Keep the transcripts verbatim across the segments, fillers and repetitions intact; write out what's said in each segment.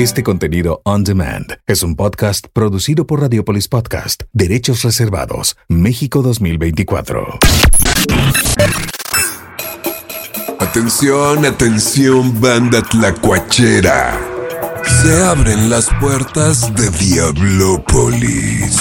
Este contenido on demand es un podcast producido por Radiopolis Podcast. Derechos reservados. México dos mil veinticuatro. Atención, atención, banda tlacuachera. Se abren las puertas de Diablópolis.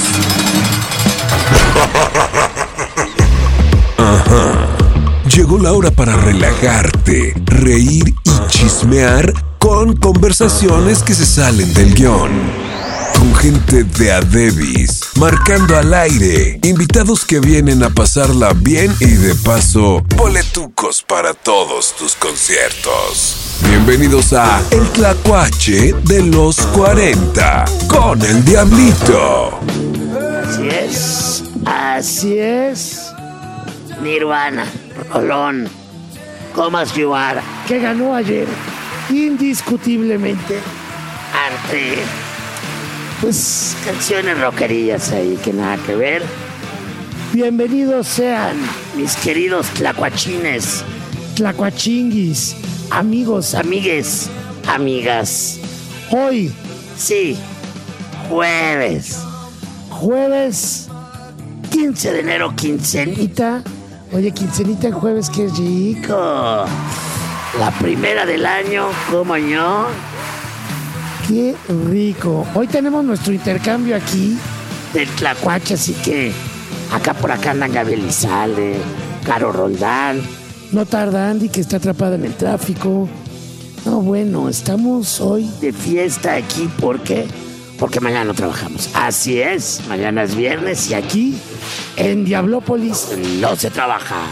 Ajá. Llegó la hora para relajarte, reír y chismear con conversaciones que se salen del guión. Con gente de a debis, marcando al aire, invitados que vienen a pasarla bien y de paso, boletucos para todos tus conciertos. Bienvenidos a El Tlacuache de los cuarenta, con el Diablito. Así es, así es. Nirvana, Rolón, Comas Yuara, que ganó ayer indiscutiblemente ante, pues, canciones rockerillas ahí que nada que ver. Bienvenidos sean mis queridos tlacuachines, tlacuachinguis, amigos, amigues, amigas. Hoy, sí, jueves, jueves quince de enero, quincenita. Oye, quincenita en jueves, qué rico. La primera del año, ¿cómo no? Qué rico. Hoy tenemos nuestro intercambio aquí del Tlacuache, así que acá por acá andan Gabriel Lizalde, Caro Roldán. No tarda Andy, que está atrapada en el tráfico. No, bueno, estamos hoy de fiesta aquí. ¿Por qué? Porque mañana no trabajamos. Así es, mañana es viernes y aquí en Diablópolis no se trabaja.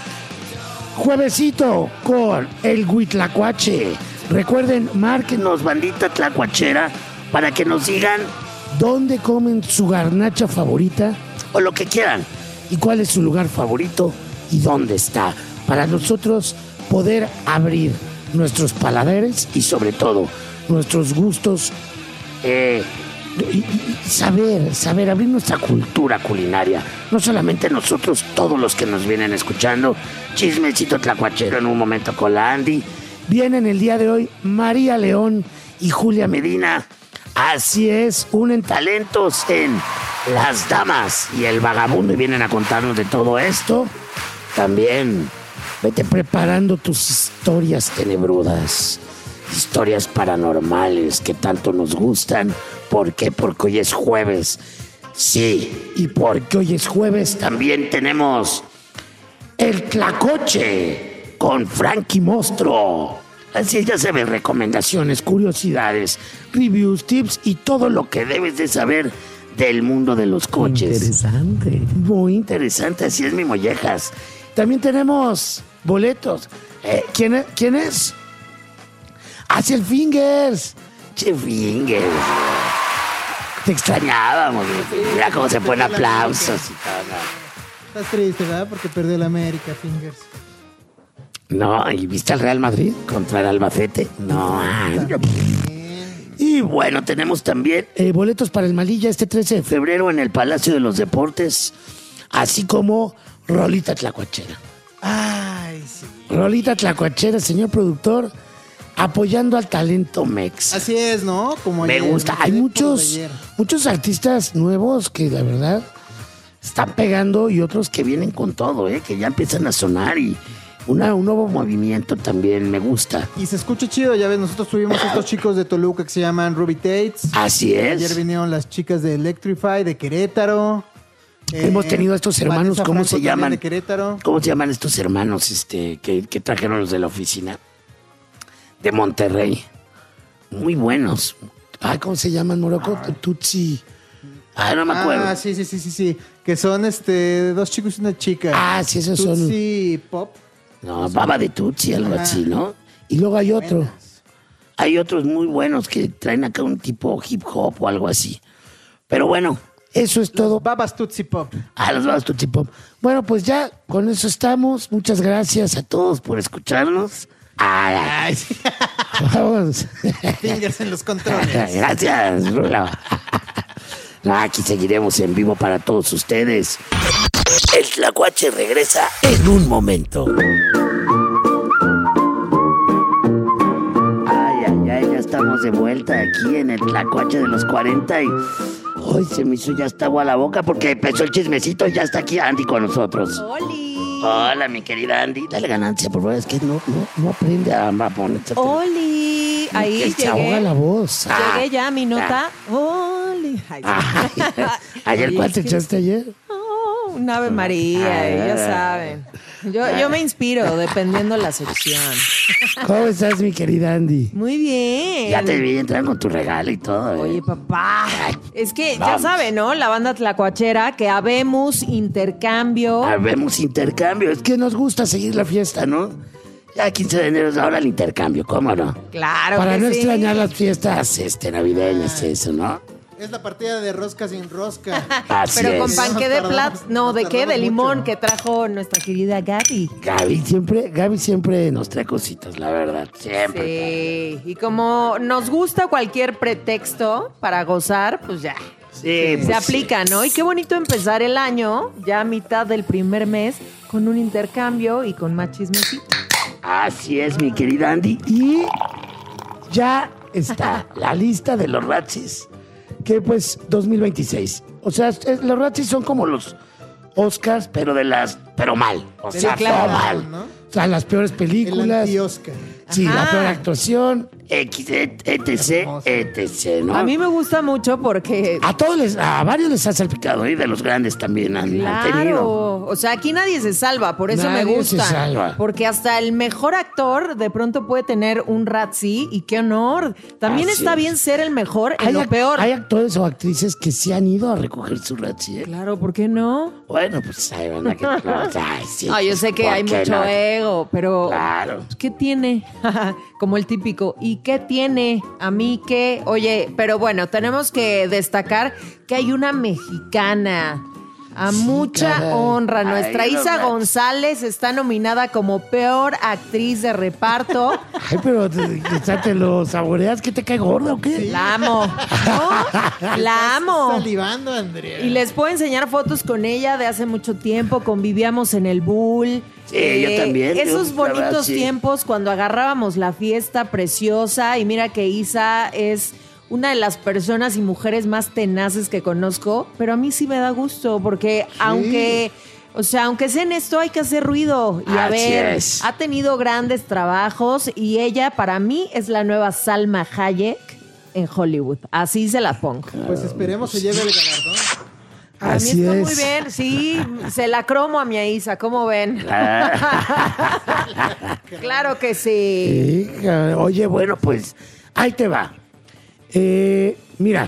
Juevesito con el Huitlacuache. Recuerden, márquenos, bandita tlacuachera, para que nos digan dónde comen su garnacha favorita o lo que quieran. Y cuál es su lugar favorito y dónde está. Para nosotros poder abrir nuestros paladares y sobre todo nuestros gustos. Eh, y, y saber, saber abrir nuestra cultura culinaria. No solamente nosotros, todos los que nos vienen escuchando. Chismecito tlacuachero en un momento con la Andy. Vienen el día de hoy María León y Julia Medina. Así es, unen talentos en Las Damas y El Vagabundo y vienen a contarnos de todo esto. También vete preparando tus historias tenebrudas, historias paranormales que tanto nos gustan. ¿Por qué? Porque hoy es jueves. Sí, y porque hoy es jueves también tenemos El Tlacoche con Frankie Mostro. Así ya se ven recomendaciones, curiosidades, reviews, tips y todo lo que debes de saber del mundo de los coches. Interesante. Muy interesante, así es, mi mollejas. También tenemos boletos. Eh, ¿quién, es? ¿Quién es? Hacia el Fingers. Che, Fingers. Te extrañábamos. Mira cómo se ponen aplausos y todo. Estás triste, ¿verdad? Porque perdió el América, Fingers. No, ¿y viste al Real Madrid contra el Albacete? No. Y bueno, tenemos también eh, boletos para el Malilla este trece de febrero en el Palacio de los Deportes, así como Rolita Tlacuachera. Ay, sí. Rolita Tlacuachera, señor productor, apoyando al talento mex. Así es, ¿no? Como Me ayer, gusta. ¿no? Hay Como muchos, ayer. muchos artistas nuevos que la verdad están pegando y otros que vienen con todo, ¿eh? Que ya empiezan a sonar y una, un nuevo movimiento también me gusta. Y se escucha chido, ya ves, nosotros tuvimos estos chicos de Toluca que se llaman Ruby Tates. Así es. Ayer vinieron las chicas de Electrify, de Querétaro. Hemos tenido a estos hermanos, Vanessa ¿cómo Franco se también llaman? de Querétaro. ¿Cómo se llaman estos hermanos este, que, que trajeron los de la oficina? De Monterrey. Muy buenos. Ay, ¿cómo se llaman, Morocco? Tutsi. Ay, no me acuerdo. Ah, sí, sí, sí, sí, sí. Que son este dos chicos y una chica. Ah, sí, esos son. Tutsi Pop. No, Baba de Tutsi, algo Ajá. así, ¿no? Y luego hay otro. Buenas. Hay otros muy buenos que traen acá un tipo hip hop o algo así. Pero bueno, eso es todo. Babas Tutsi Pop. Ah, los Babas Tutsi Pop. Bueno, pues ya con eso estamos. Muchas gracias a todos por escucharnos. Ay, Ay, sí. vamos. Fingers en los controles. Gracias, Rula. No, aquí seguiremos en vivo para todos ustedes. El Tlacuache regresa en un momento. Ay, ay, ay, ya estamos estamos de vuelta aquí en el Tlacuache de los cuarenta y... Hoy se me hizo ya hasta agua a la boca porque empezó el chismecito y ya está aquí Andy con nosotros. ¡Oli! Hola, mi querida Andy. Dale ganancia, por favor, es que no, no, no aprende a, a ponerse... ¡Oli! Ahí que se ahoga llegué. la voz. Ah, Llegué ya, mi nota. ¡Oli! Ay, sí. Ay, ¿ayer Oye, cuál es te que- echaste ayer? Oh, un Ave María, Ah. ya saben. Yo, yo me inspiro dependiendo la sección. ¿Cómo estás, mi querida Andy? Muy bien. Ya te vi entrar con tu regalo y todo. ¿eh? Oye, papá, Ay, es que ya vamos. sabe, ¿no? La banda tlacuachera, que habemos intercambio. Habemos intercambio. Es que nos gusta seguir la fiesta, ¿no? Ya quince de enero es ahora el intercambio, ¿cómo no? Claro Para que no sí. extrañar las fiestas este, navideñas, eso, ¿no? Es la partida de rosca sin rosca. Así Pero es. con panque de Nos plat, tardamos- no, nos ¿de qué? De tardamos limón mucho. que trajo nuestra querida Gaby. Gaby siempre, Gaby siempre nos trae cositas, la verdad. Siempre. Sí, y como nos gusta cualquier pretexto para gozar, pues ya. Sí, pues Se aplica, ¿no? Y qué bonito empezar el año, ya a mitad del primer mes, con un intercambio y con más chismecito. Así es, mi querida Andy. Y ya está la lista de los Razzies, que pues dos mil veintiséis. O sea, es- los Razzies son como los Oscars, pero de las, pero mal. O sea, claro. todo mal. ¿No? O sea, las peores El películas. anti-Oscar. Sí, Ajá. la peor actuación, X, etc, etc, ¿no? A mí me gusta mucho porque... A todos les, a varios les ha salpicado, y de los grandes también han, han tenido. Claro, o sea, aquí nadie se salva, por eso Nadie me gusta. se salva. Porque hasta el mejor actor de pronto puede tener un Razzie y qué honor. También Así está es. bien ser el mejor en Hay, lo ac- peor. hay actores o actrices que sí han ido a recoger su Razzie, ¿eh? Claro, ¿por qué no? Bueno, pues hay banda que... Ay, sí, Ah, yo pues, sé que ¿por hay qué mucho no? ego, pero Claro. ¿qué tiene? Como el típico, ¿y qué tiene? A mí qué. Oye, pero bueno, tenemos que destacar que hay una mexicana. A Sí, mucha caray. honra. Nuestra Ay, Isa no, González está nominada como peor actriz de reparto. Ay, pero te, te- te lo saboreas, ¿que te cae gorda o qué? La amo. ¿No? La amo. Salivando, Andrea. Y les puedo enseñar fotos con ella de hace mucho tiempo. Convivíamos en el Bull. Sí, yo también, yo, Esos la bonitos verdad, sí. tiempos cuando agarrábamos la fiesta preciosa. Y mira que Isa es una de las personas y mujeres más tenaces que conozco. Pero a mí sí me da gusto porque aunque... O sea, aunque sea en esto, hay que hacer ruido. Y a Así ver, es. ha tenido grandes trabajos y ella, para mí, es la nueva Salma Hayek en Hollywood. Así se la pongo. Pues esperemos se lleve el galardón. Para Así mí está es. muy bien, sí, se la cromo a mi Isa, ¿cómo ven? Claro que sí. Hija, oye, bueno, pues ahí te va. Eh, mira.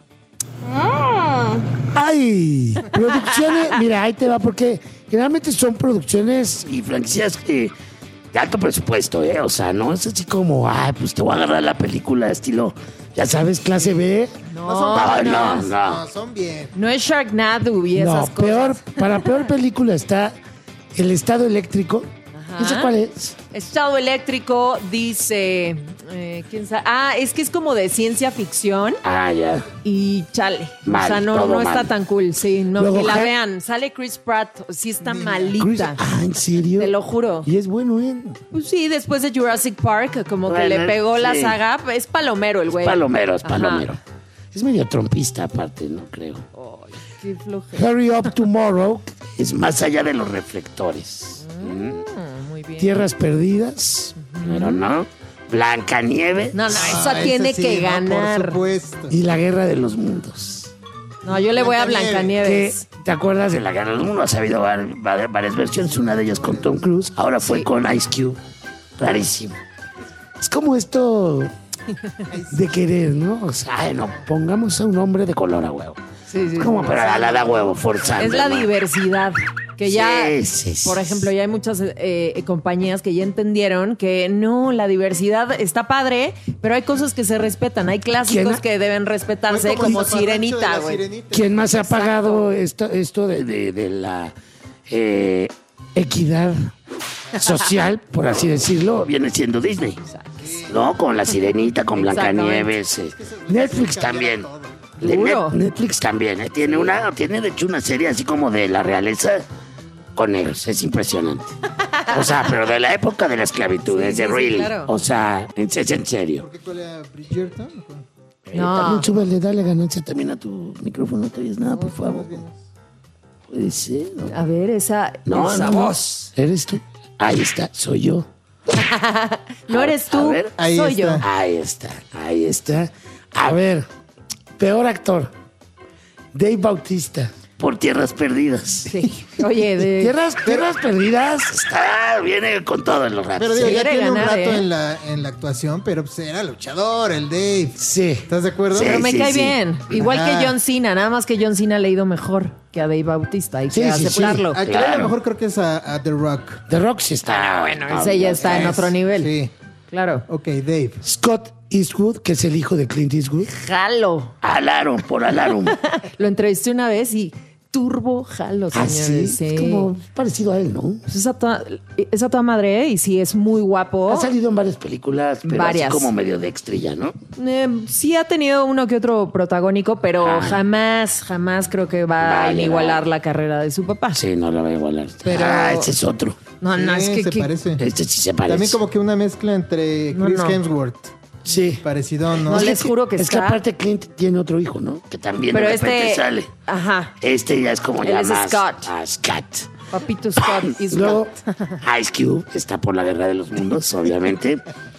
Ay, producciones, mira, ahí te va, porque generalmente son producciones y franquicias que de alto presupuesto, ¿eh? O sea, no es así como, ay, pues te voy a agarrar la película estilo, ya sabes, clase B. No son no, buenas, no. no, son bien. No es Sharknado y No, esas peor, cosas. para peor película está El Estado Eléctrico. No sé cuál es. Estado eléctrico dice, eh, ¿quién sabe? Ah, es que es como de ciencia ficción Ah, ya. y chale. Mal, o sea, no, todo no mal. está tan cool, sí. No, Luego, que la Ja- vean. Sale Chris Pratt, sí está Chris- malita. ah, ¿en serio? Te lo juro. Y es bueno, ¿eh? Pues sí, después de Jurassic Park, como que Bueno, le pegó la sí. saga. Es palomero el güey. Palomero, es Ajá. palomero. Es medio trompista aparte, no creo. Ay, qué flojera. Hurry Up Tomorrow es más allá de los reflectores. Mm, muy bien. Tierras Perdidas, pero no. Blancanieves No, no, eso Ah, tiene ese sí, que no, ganar. Por supuesto. y La Guerra de los Mundos. No, yo le voy a Que, Blancanieves. ¿te acuerdas de La Guerra de los Mundos? Ha habido var- var- varias versiones, una de ellas con Tom Cruise, ahora fue Sí. con Ice Cube. Rarísimo. Es como esto de querer, ¿no? O sea, ay, no, pongamos a un hombre de color a huevo. Sí, sí, Es como sí. para la da huevo, forzando. Es la ¿no? diversidad. Que ya, Sí, sí, sí, por ejemplo, ya hay muchas eh, eh, compañías que ya entendieron que no, la diversidad está padre, pero hay cosas que se respetan. Hay clásicos ¿Quién ha- que deben respetarse, Fue como el zafarrancho de Sirenita, la güey. Sirenita. ¿Quién más ha pagado esto, esto de, de- de la eh, equidad social, por así decirlo? Viene siendo Disney. ¿No? Con La Sirenita, con Blancanieves. eh. Netflix también. De Duro. Net- Netflix también. eh. Tiene una, tiene de hecho una serie así como de la realeza con negros, es impresionante. O sea, pero de la época de la esclavitud, Sí, es de sí, sí, real. claro. O sea, es, es en serio. ¿Por qué cuál era Bridgerton? Eh, No. también súbele, dale ganancia también a tu micrófono, no te oyes nada, por favor. Puede ser, ¿no? A ver, esa, No, esa no, no. voz. ¿Eres tú? Ahí está, soy yo. No eres A tú, ver, ahí soy está. yo. Ahí está, ahí está. A ver, peor actor. Dave Bautista. Por Tierras Perdidas. Sí. Oye, de... Tierras, tierras Perdidas está, viene con todo en los ratos. Pero digo, Sí, ya quiere tiene un ganar, rato ¿eh? en, la, en la actuación, pero pues era luchador, el Dave. Sí. ¿Estás de acuerdo? Sí. Pero me cae sí. bien. Igual Ajá. que John Cena, nada más que John Cena ha leído mejor que a Dave Bautista. Hay que Sí, sí, sí. aceptarlo. A que Claro. a lo mejor creo que es a, a The Rock. The Rock sí está. Bueno, ese ya está en otro nivel. Sí. Claro. Ok, Dave. Scott Eastwood, que es el hijo de Clint Eastwood. Jalo. Alarum, por Alarum. Lo entrevisté una vez y turbo jalo, señores. Así. Sí. Es como parecido a él, ¿no? Pues es a toda, es a toda madre, ¿eh? Y sí, es muy guapo. Ha salido en varias películas, pero Varias. así como medio de extrilla, ¿no? Eh, sí ha tenido uno que otro protagónico, pero Ah. jamás, jamás creo que va a Vale, igualar vale. la carrera de su papá. Sí, no lo va a igualar. Pero- Ah, ese es otro. No, no, Sí, es que... se que- parece. Este sí se parece. También como que una mezcla entre No, Chris no. Hemsworth. Sí. Parecido, ¿no? No Es les que- juro que Es que está- aparte Clint tiene otro hijo, ¿no? Que también Pero de repente este... sale. Ajá. Este ya es como Él ya es más... Scott. Ah, Scott. Papito Scott is Luego, Scott. Ice Cube está por la guerra de los mundos, obviamente.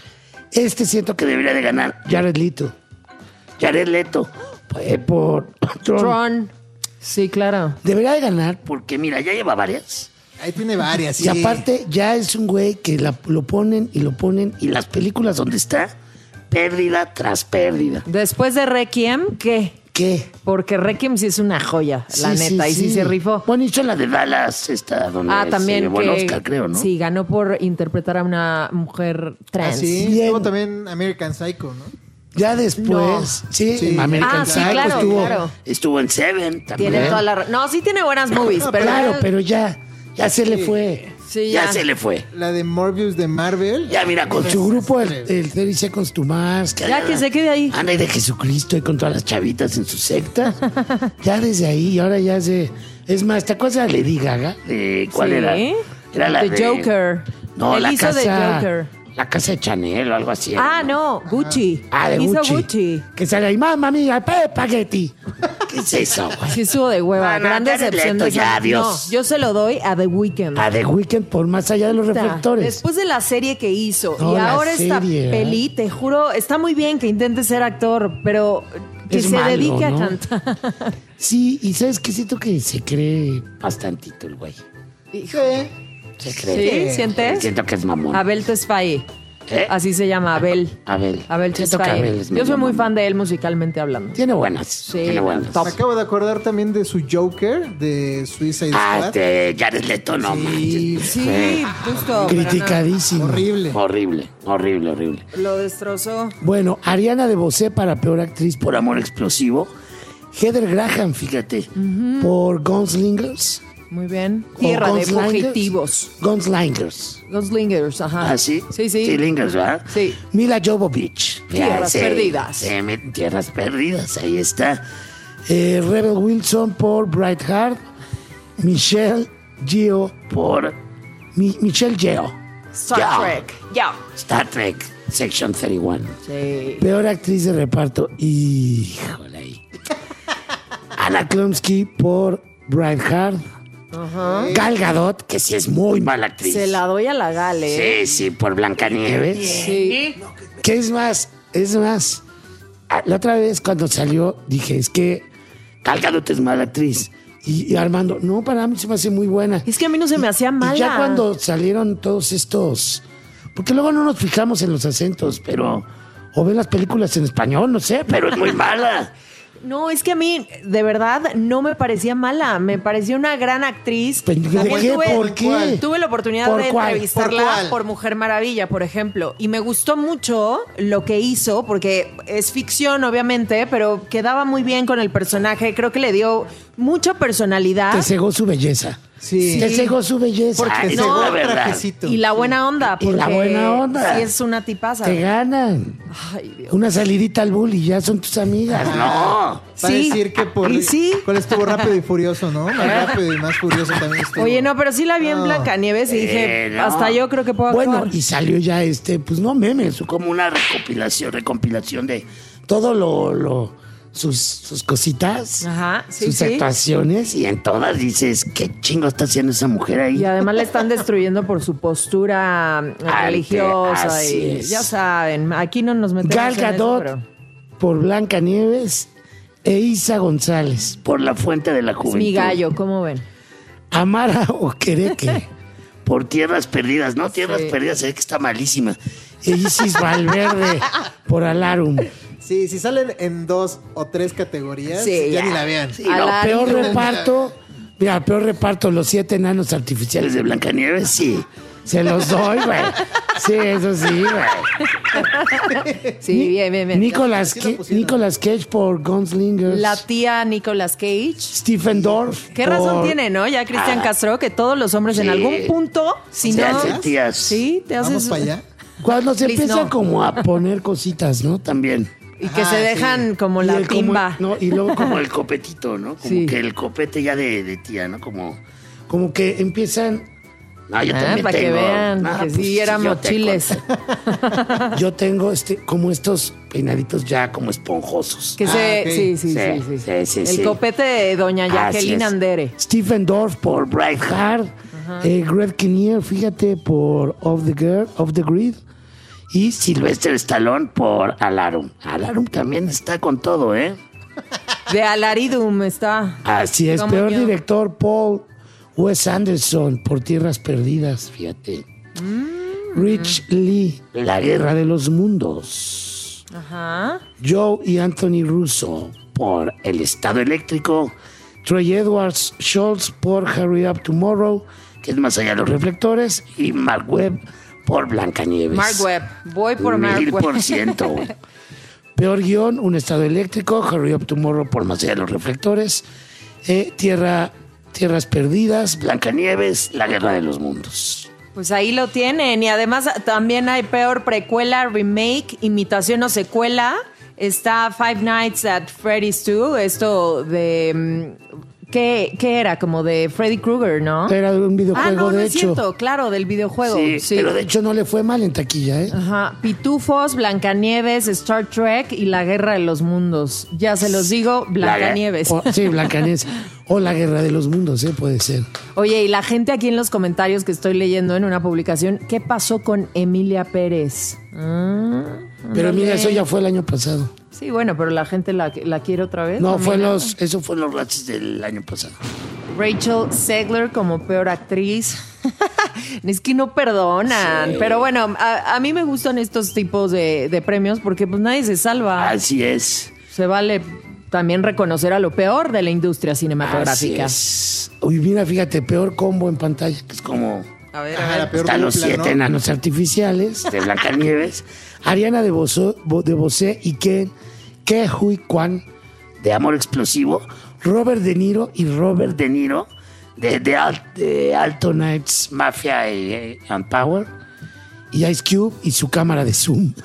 Este siento que debería de ganar Jared Leto. Jared Leto. eh, por Tron. Tron. Sí, claro. Debería de ganar porque, mira, ya lleva varias. Ahí tiene varias, sí. Y aparte, ya es un güey que la- lo ponen y lo ponen. Y las películas donde está, pérdida tras pérdida. Después de Requiem, ¿qué? ¿Qué? Porque Requiem sí es una joya, la Sí, neta, y sí se rifó. Bueno, hizo la de Dallas, esta donde Ah, se también llevó que... el Oscar, creo, ¿no? Sí, ganó por interpretar a una mujer trans. Así. Bien. Tuvo también American Psycho, ¿no? Ya después, No. sí, Sí. en American Ah, sí, Psycho claro, estuvo, claro. estuvo en Seven también. Tiene toda la... ra- No, sí tiene buenas movies, pero... Claro, pero ya, ya se le fue. Sí, ya. ya. se le fue. La de Morbius de Marvel. Ya mira, con su grupo, el, el thirty Seconds to Mars. Ya que se quede ahí. Anda ahí de Jesucristo y con todas las chavitas en su secta. Ya desde ahí, ahora ya se... Es más, ¿te acuerdas de Lady Gaga? De, ¿Cuál Sí. era? Era la The de... Joker. No, Él la hizo casa... de Joker. La casa de Chanel o algo así. era, Ah, no, Gucci. Ah, de Hizo Gucci. Gucci. Que sale ahí, mamá mía, Spaghetti. ¿Qué es eso, güey? Sí estuvo de hueva. No, no, Gran Jared decepción Leto, de ya, esa- adiós. No, yo se lo doy a The Weeknd. A The Weeknd por más allá de los reflectores. Después de la serie que hizo No, y la ahora esta serie, ¿eh? peli, te juro, está muy bien que intente ser actor, pero que Es se malo, dedique ¿no? a cantar. Sí, y ¿sabes qué? Siento que se cree bastantito el güey. Sí. Se cree. ¿Sí? ¿Sientes? Siento que es mamón. Abel Tesfaye. ¿Eh? Así se llama, Abel. Abel. Abel Siento que Abel Tesfaye. es Yo medio soy muy mamón. fan de él musicalmente hablando. Tiene buenas. Sí, tiene buenas. top. Me acabo de acordar también de su Joker, de Suicide Ah, Squad. de Jared Leto, no Sí, manches. Sí, Fue justo. pero Criticadísimo. Horrible. Horrible, horrible, horrible. no. Lo destrozó. Bueno, Ariana DeBose para peor actriz por Amor Explosivo. Heather Graham, fíjate, por Gunslingers. Muy bien. o Tierra de Gunslingers. fugitivos. Gunslingers. Gunslingers, ajá. ¿Ah, sí? Sí, sí. Sí, Lingers, ¿verdad? Sí. Mila Jovovich. Tierras Sí, Perdidas. sí, me- Tierras Perdidas, ahí está. Eh, Rebel Wilson por Brightheart. Michelle Yeoh por... Mi- Michelle Yeoh. Star Yeoh. Trek. Ya. Star Trek, Section treinta y uno. Sí. Peor actriz de reparto. Híjole ahí. Anna Klumsky por Brightheart. Gal Gadot, que sí es muy mala actriz. Se la doy a la Gale. Sí, sí, por Blancanieves. Sí. ¿Qué es más? Es más. ah, La otra vez cuando salió dije, es que Gal Gadot es mala actriz. Y, y Armando, no, para mí se me hace muy buena. Es que a mí no se me hacía mala. Y ya cuando salieron todos estos... Porque luego no nos fijamos en los acentos, pero... O ven las películas en español, no sé, pero es muy mala. No, es que a mí, de verdad, no me parecía mala. Me pareció una gran actriz. ¿De También qué? tuve, ¿Por qué? tuve la oportunidad ¿Por de cuál? entrevistarla ¿Por por, cuál? Mujer Maravilla, por ejemplo. Y me gustó mucho lo que hizo, porque es ficción, obviamente, pero quedaba muy bien con el personaje. Creo que le dio mucha personalidad. Te cegó su belleza. Sí. Te cegó su belleza. Porque Ay, te no, cegó la el verdad. trajecito. Y la buena onda. Y la porque buena onda. Sí, es una tipaza. Te ganan. Ay, Dios. Una salidita al bull y ya son tus amigas. No. Va a Sí. decir que por... Y sí. ¿Cuál estuvo Rápido y Furioso, no? Más Rápido y Más Furioso también estuvo. Oye, no, pero sí la vi en No. Blancanieves y dije, Eh, no. hasta yo creo que puedo Bueno, actuar. y salió ya este, pues no memes, como una recopilación, recompilación de todo lo, lo sus, sus cositas, Ajá, sí, sus sí. actuaciones, y en todas dices, ¿qué chingo está haciendo esa mujer ahí? Y además la están destruyendo por su postura Ante- religiosa. así Y es. ya saben, aquí no nos metemos Gal en Gadot eso, por Blanca Nieves e Isa González por La Fuente de la pero es Juventud. mi gallo, ¿cómo ven? Amara Okereke por Tierras Perdidas, ¿no? Tierras Sí. Perdidas, se ve que está malísima. E Isis Valverde por Alarum. Sí, si salen en dos o tres categorías, Sí, ya, ya. ni la vean. Y no, Alarum. peor reparto, mira, peor reparto, los siete enanos artificiales de Blancanieves, sí. Se los doy, güey. Sí, eso sí, güey. Sí, Ni- bien, bien, bien. Nicolas, Sí lo Ca- pusieron. Nicolas Cage por Gunslingers. La tía Nicolas Cage. Stephen Dorff. ¿Qué razón por- tiene, no? Ya Cristian Castro, que todos los hombres en Sí. algún punto, si Se no... hacen tías. Sí, te haces... Vamos para allá. Cuando se Please, empiezan no. como a poner cositas, ¿no? También. Y que Ajá, se sí. dejan como Y la el como- timba. no, y luego como el copetito, ¿no? Como Sí. que el copete ya de, de tía, ¿no? Como, como que empiezan... No, yo Ah, también para que tengo. vean No, que pues, sí éramos yo te chiles. conté. Yo tengo este, como estos peinaditos ya como esponjosos. Que Ah, se... ok. Sí, sí, sí, Sí, sí, sí, sí, El sí. copete de doña Así Jacqueline es. Andere. Stephen Dorff por Brightheart. Eh, Greg Kinnear, fíjate, por Off the, Girl, Off the Grid. Y Sylvester Stallone por Alarum. Alarum también está con todo, ¿eh? De Alaridum está. Así es, Como peor yo. director Paul Wes Anderson por Tierras Perdidas, fíjate. Mm. Rich Lee, La Guerra de los Mundos. Ajá. Joe y Anthony Russo por El Estado Eléctrico. Troy Edwards Schultz por Hurry Up Tomorrow, que es Más allá de los reflectores. Y Mark Webb por Blancanieves. Mark Webb. Voy por Mark Mil por Webb. ciento. Peor guión, Un Estado Eléctrico, Hurry Up Tomorrow por Más allá de los reflectores. Eh, Tierra, Tierras Perdidas, Blancanieves, La Guerra de los Mundos. Pues ahí lo tienen. Y además también hay peor precuela, remake, imitación o secuela. Está Five Nights at Freddy's dos. Esto de... mm, ¿Qué, qué era? Como de Freddy Krueger, ¿no? Era de un videojuego, ah, no, no de es hecho. cierto. Claro, del videojuego. Sí, Sí. pero de hecho no le fue mal en taquilla, ¿eh? Ajá. Pitufos, Blancanieves, Star Trek y La Guerra de los Mundos. Ya se los digo, Blancanieves. O- sí, Blancanieves. O La Guerra de los Mundos, ¿eh? Puede ser. Oye, y la gente aquí en los comentarios que estoy leyendo en una publicación, ¿qué pasó con Emilia Pérez? Ah, Pero ándale. mira, eso ya fue el año pasado. Sí, bueno, pero la gente la, la quiere otra vez. No, ¿o fue mira? los, eso fue los Razzies del año pasado. Rachel Zegler como peor actriz. Es que no perdonan. Sí. Pero bueno, a, a mí me gustan estos tipos de, de premios porque pues nadie se salva. Así es. Se vale también reconocer a lo peor de la industria Así cinematográfica. es. Uy, mira, fíjate, peor combo en pantalla, que es como... A ver, Ajá, a ver. la peor Están los dupla, siete ¿no? enanos artificiales de Blancanieves, Ariana de Bosé, de Bosé y Ken, Ke Huy Kwan de Amor Explosivo, Robert De Niro y Robert De Niro de, de, Al- de Alto Nights Mafia y, and Power, y Ice Cube y su cámara de zoom.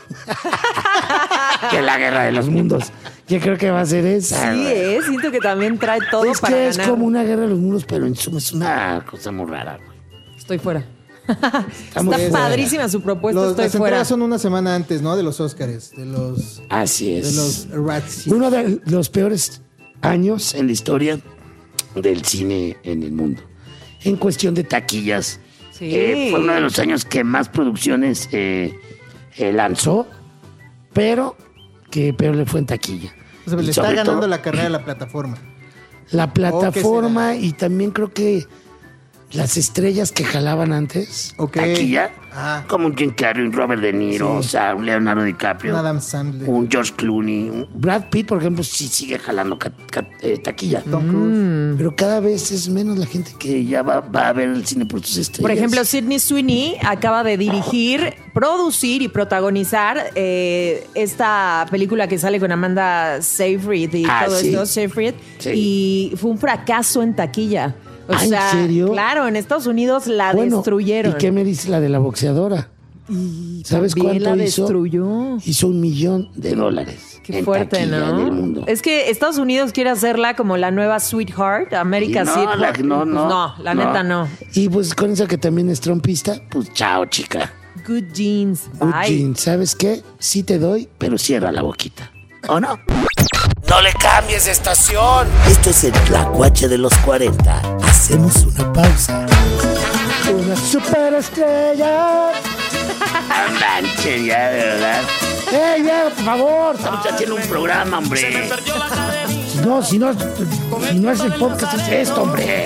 Que es La Guerra de los Mundos. Yo creo que va a ser esa. Sí, güey. eh, siento que también trae todo Es para que es ganar. como una Guerra de los Mundos, pero en zoom es una cosa muy rara, güey. Estoy fuera. Estamos Está fuera. padrísima su propuesta, Los- estoy las fuera. entregas son una semana antes, ¿no? De los Oscars, de los, Así de es. los Razzies. Uno de los peores años en la historia del cine en el mundo. En cuestión de taquillas. Sí. Eh, fue uno de los años que más producciones eh, eh, lanzó, pero que peor le fue en taquilla. O sea, Y le está sobre ganando todo, la carrera a la plataforma. la plataforma y también creo que las estrellas que jalaban antes. Ok. Taquilla. Ajá. Como un Jim Carrey, un Robert De Niro, Sí. o sea, un Leonardo DiCaprio. Un Adam Sandler. Un George Clooney. un Brad Pitt, por ejemplo, sí sigue jalando ca- ca- eh, taquilla. Tom Cruise. Pero cada vez es menos la gente que ya va, va a ver el cine por sus estrellas. Por ejemplo, Sydney Sweeney acaba de dirigir, producir y protagonizar eh, esta película que sale con Amanda Seyfried y Ah, todo sí. esto, Seyfried, Sí. y fue un fracaso en taquilla. O ¿Ah, sea, en serio? claro, en Estados Unidos la Bueno, destruyeron. ¿y qué me dice la de la boxeadora? Y ¿Sabes también cuánto la hizo? destruyó. Hizo un millón de dólares. Qué en fuerte, taquilla ¿no? en el mundo. Es que Estados Unidos quiere hacerla como la nueva Sweetheart, America Y no, Sweetheart. la- no, Pues no, no, la neta no. Y pues con esa que también es trompista, pues chao, chica. Good jeans. Good Bye. jean, ¿sabes qué? Sí te doy, pero cierra la boquita. ¿O no? ¡No le cambies de estación! Esto es el Tlacuache de los cuarenta. Hacemos una pausa. Una superestrella. Manche, ya, de verdad. ¡Ey, ya, por favor! Estamos haciendo un programa, hombre. No, si no, si no es el podcast, es esto, hombre.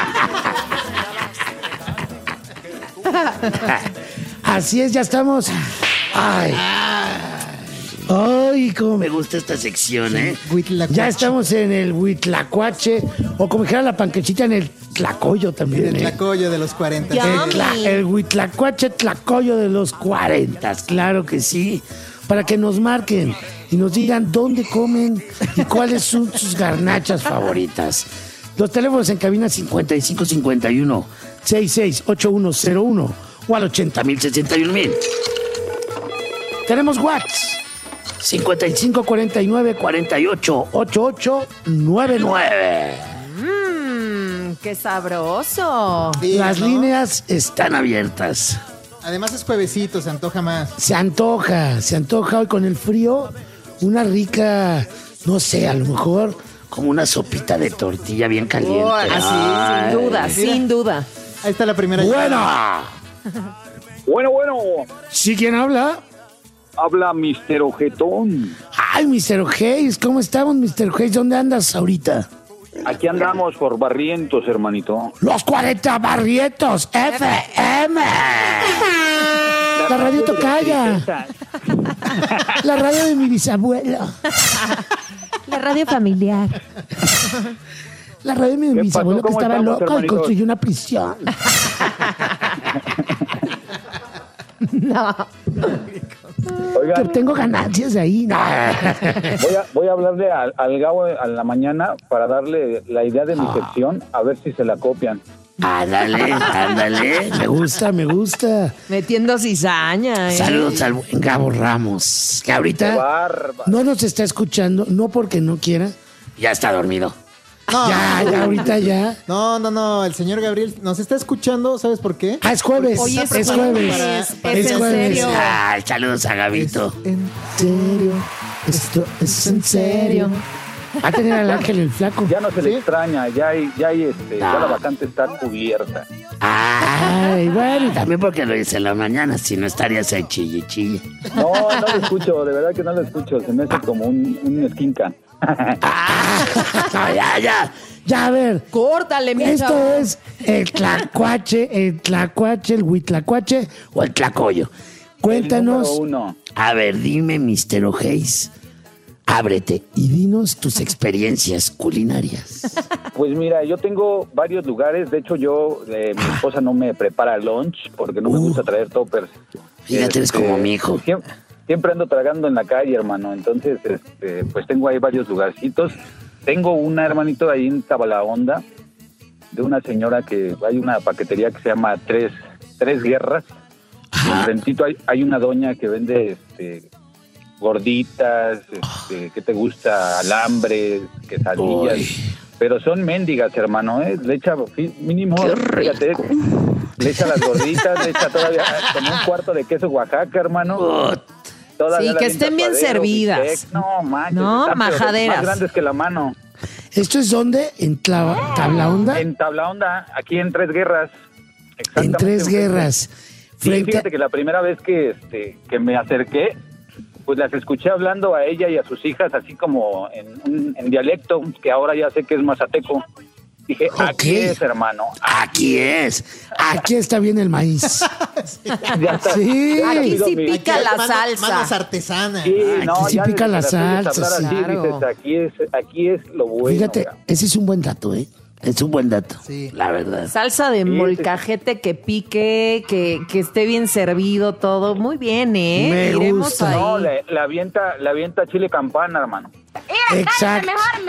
Así es, ya estamos. Ay. Ay, cómo me gusta esta sección, ¿eh? Huitlacuache. Ya estamos en el Huitlacuache, o como dijera la panquechita, en el Tlacoyo también. El ¿eh? tlacoyo de los cuarenta. Ya. El, tla- el Huitlacuache Tlacoyo de los cuarentas, claro que sí. Para que nos marquen y nos digan dónde comen y cuáles son sus garnachas favoritas. Los teléfonos en cabina cincuenta y cinco cincuenta y uno, sesenta y seis ochenta y uno cero uno o al ochenta mil sesenta y uno mil. Tenemos WhatsApp cincuenta y cinco cuarenta y nueve cuarenta y ocho ochenta y ocho noventa y nueve. Mmm, qué sabroso. Sí, Las ¿no? líneas están abiertas. Además es juevesito, se antoja más. Se antoja, se antoja hoy con el frío una rica, no sé, a lo mejor como una sopita de tortilla bien caliente. Oh, así, Ay. sin duda, Mira. sin duda. Ahí está la primera. Bueno, Bueno, bueno, ¿sí quién habla? habla mister Ojetón. Ay, mister O'Hays, ¿cómo estamos, mister O'Hays? ¿Dónde andas ahorita? Aquí andamos por Barrientos, hermanito. Los cuarenta Barrietos, F M. La radio tocaya. La radio de mi bisabuelo. La radio familiar. La radio de mi ¿Qué bisabuelo pasó? que ¿Cómo estaba estamos, loco y hermanitos? construyó una prisión. No. Que Oigan, obtengo ganancias de ahí. No. voy a, voy a hablarle al, al Gabo a la mañana para darle la idea de mi sección, a ver si se la copian. Ándale, ándale. Me gusta, me gusta. Metiendo cizaña. ¿eh? Saludos al buen Gabo Ramos, que ¡Qué ahorita bárbaro! no nos está escuchando, no porque no quiera. Ya está dormido. No. Ya, ya, ahorita ya. No, no, no. El señor Gabriel nos está escuchando. ¿Sabes por qué? Ah, es jueves. Hoy es es jueves. jueves. Es Es en jueves. serio. Ay, saludos a Gabito. En serio. Esto es en serio. Va a tener al ángel el flaco. Ya no se le ¿Sí? extraña, ya hay, ya hay este, ya la vacante está cubierta. Ay, bueno, y también porque lo hice en la mañana, si no estarías ahí chille, chille. No, no lo escucho, de verdad que no lo escucho, se me hace como un, un esquinca. Ah, ya, ya, ya, a ver. Córtale, mi Esto chavo. es el tlacuache, el tlacuache, el huitlacuache o el tlacoyo. Cuéntanos. El número uno. A ver, dime, mister O'Hays, ábrete y dinos tus experiencias culinarias. Pues mira, yo tengo varios lugares. De hecho, yo, eh, mi esposa no me prepara lunch porque no me Uh. gusta traer toppers. Fíjate, eres como mi hijo. Siempre, siempre ando tragando en la calle, hermano. Entonces, este, pues tengo ahí varios lugarcitos. Tengo una, hermanito, ahí en Tabalaonda, de una señora que hay una paquetería que se llama Tres, Tres Guerras. Enfrentito hay, hay una doña que vende este, gorditas, este, ¿qué te gusta? Alambres, quesadillas. Uy. Pero son mendigas, hermano, ¿eh? Le echa fi- mínimo, Qué rico. fíjate, le echa las gorditas, le echa todavía como un cuarto de queso Oaxaca, hermano. Oh, Todavía Sí, le que avienta estén bien suadero, servidas. bistec. No, manches. No, están, pero majaderas. Más grandes que la mano. ¿Esto es dónde? ¿En Tla- Tablaonda? En Tablaonda, aquí en Tres Guerras. En Exactamente, Tres enfrente. Guerras. Sí, Frente fíjate que la primera vez que, este, que me acerqué, pues las escuché hablando a ella y a sus hijas, así como en, un- en dialecto, que ahora ya sé que es mazateco. Dije, aquí Ok. es, hermano. Aquí es. Aquí está bien el maíz. Ya está. Sí. Ya Aquí pido sí mi- pica la Mano- salsa. Manos artesanas. Sí, Aquí no, sí ya pica desde la que las oyes salsa, hablar así, claro. dices, aquí es, aquí es lo bueno. Fíjate, cabrón. ese es un buen dato, ¿eh? Es un buen dato. Sí. La verdad. Salsa de Sí, molcajete que pique, que, que esté bien servido todo. Muy bien, ¿eh? Me Iremos gusta. ahí. No, le, le avienta, le avienta chile campana, hermano. Exacto. Mejor,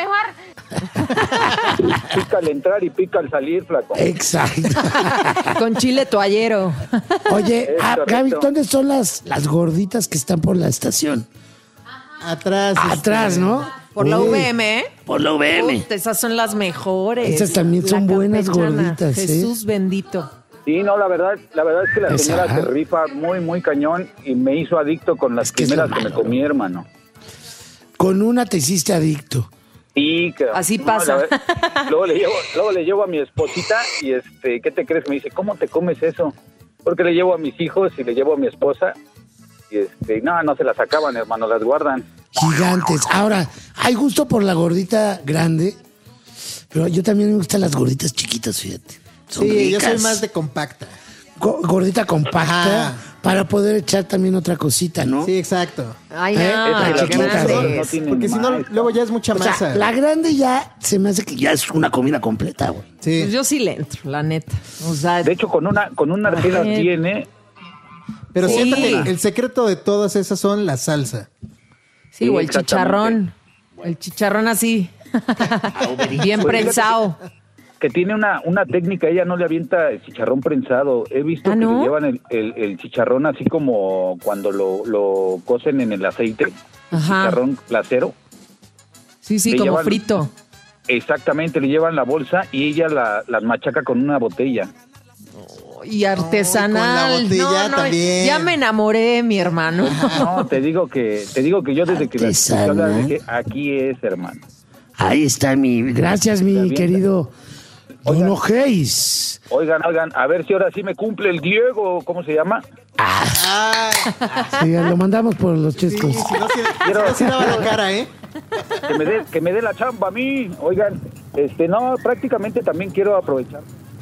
mejor. Pica al entrar y pica al salir, flaco. Exacto. Con chile toallero. Oye, Es ah, correcto. Gaby, ¿dónde son las, las gorditas que están por la estación? Atrás. Atrás, este, ¿no? Por la Uy, U V M, ¿eh? Por la U V M. Puta, esas son las mejores. Esas también son La buenas campechana. gorditas, ¿eh? Jesús bendito. Sí, no, la verdad, la verdad es que la señora Esa. se rifa muy, muy cañón y me hizo adicto con las Es que es primeras lo que me malo. comí, hermano. Con una te hiciste adicto. Y que, Así no, pasa. la ver- luego le llevo, luego le llevo a mi esposita y este, ¿qué te crees? Me dice, ¿cómo te comes eso? Porque le llevo a mis hijos y le llevo a mi esposa y este, no, no se las acaban, hermano, las guardan. Gigantes. Ahora, hay gusto por la gordita grande, pero yo también me gustan las gorditas chiquitas, fíjate. Son Sí, yo soy ricas. más de compacta. Go- gordita compacta Ajá. para poder echar también otra cosita, ¿no? Sí, exacto. Ay, ¿Eh? no, Esa las que las grandes. grandes no tienen Porque si no, más, luego ya es mucha O sea, masa. la grande ya se me hace que ya es una comida completa, güey. Sí. Pues yo sí le entro, la neta. O sea, De hecho, con una, con una Ajá. que las tiene, Pero Sí. siento que el secreto de todas esas son la salsa. sí, o el exactamente. chicharrón. El chicharrón así. Bien prensado. que tiene una, una técnica, ella no le avienta el chicharrón prensado. He visto ¿Ah, que no? le llevan el, el, el chicharrón así como cuando lo, lo cocen en el aceite. El Ajá. chicharrón placero. Sí, sí, Le como llevan- frito. Exactamente, le llevan la bolsa y ella la, las machaca con una botella. Y artesanal. Ay, con la botella no, no, también. ya me enamoré de mi hermano. No, te digo que, te digo que yo desde que la escuché hablar Artesanal. dije, aquí es, hermano. Ahí está mi. Gracias, mi avienta. querido Don Oigan. Ojéis. Oigan, oigan, a ver si ahora sí me cumple el Diego, ¿cómo se llama? Ay, Sí, lo mandamos por los sí, chescos. si no, si, si no, si daba la cara, ¿eh? Que me dé, que me dé la chamba a mí. Oigan, este, no, prácticamente también quiero aprovechar.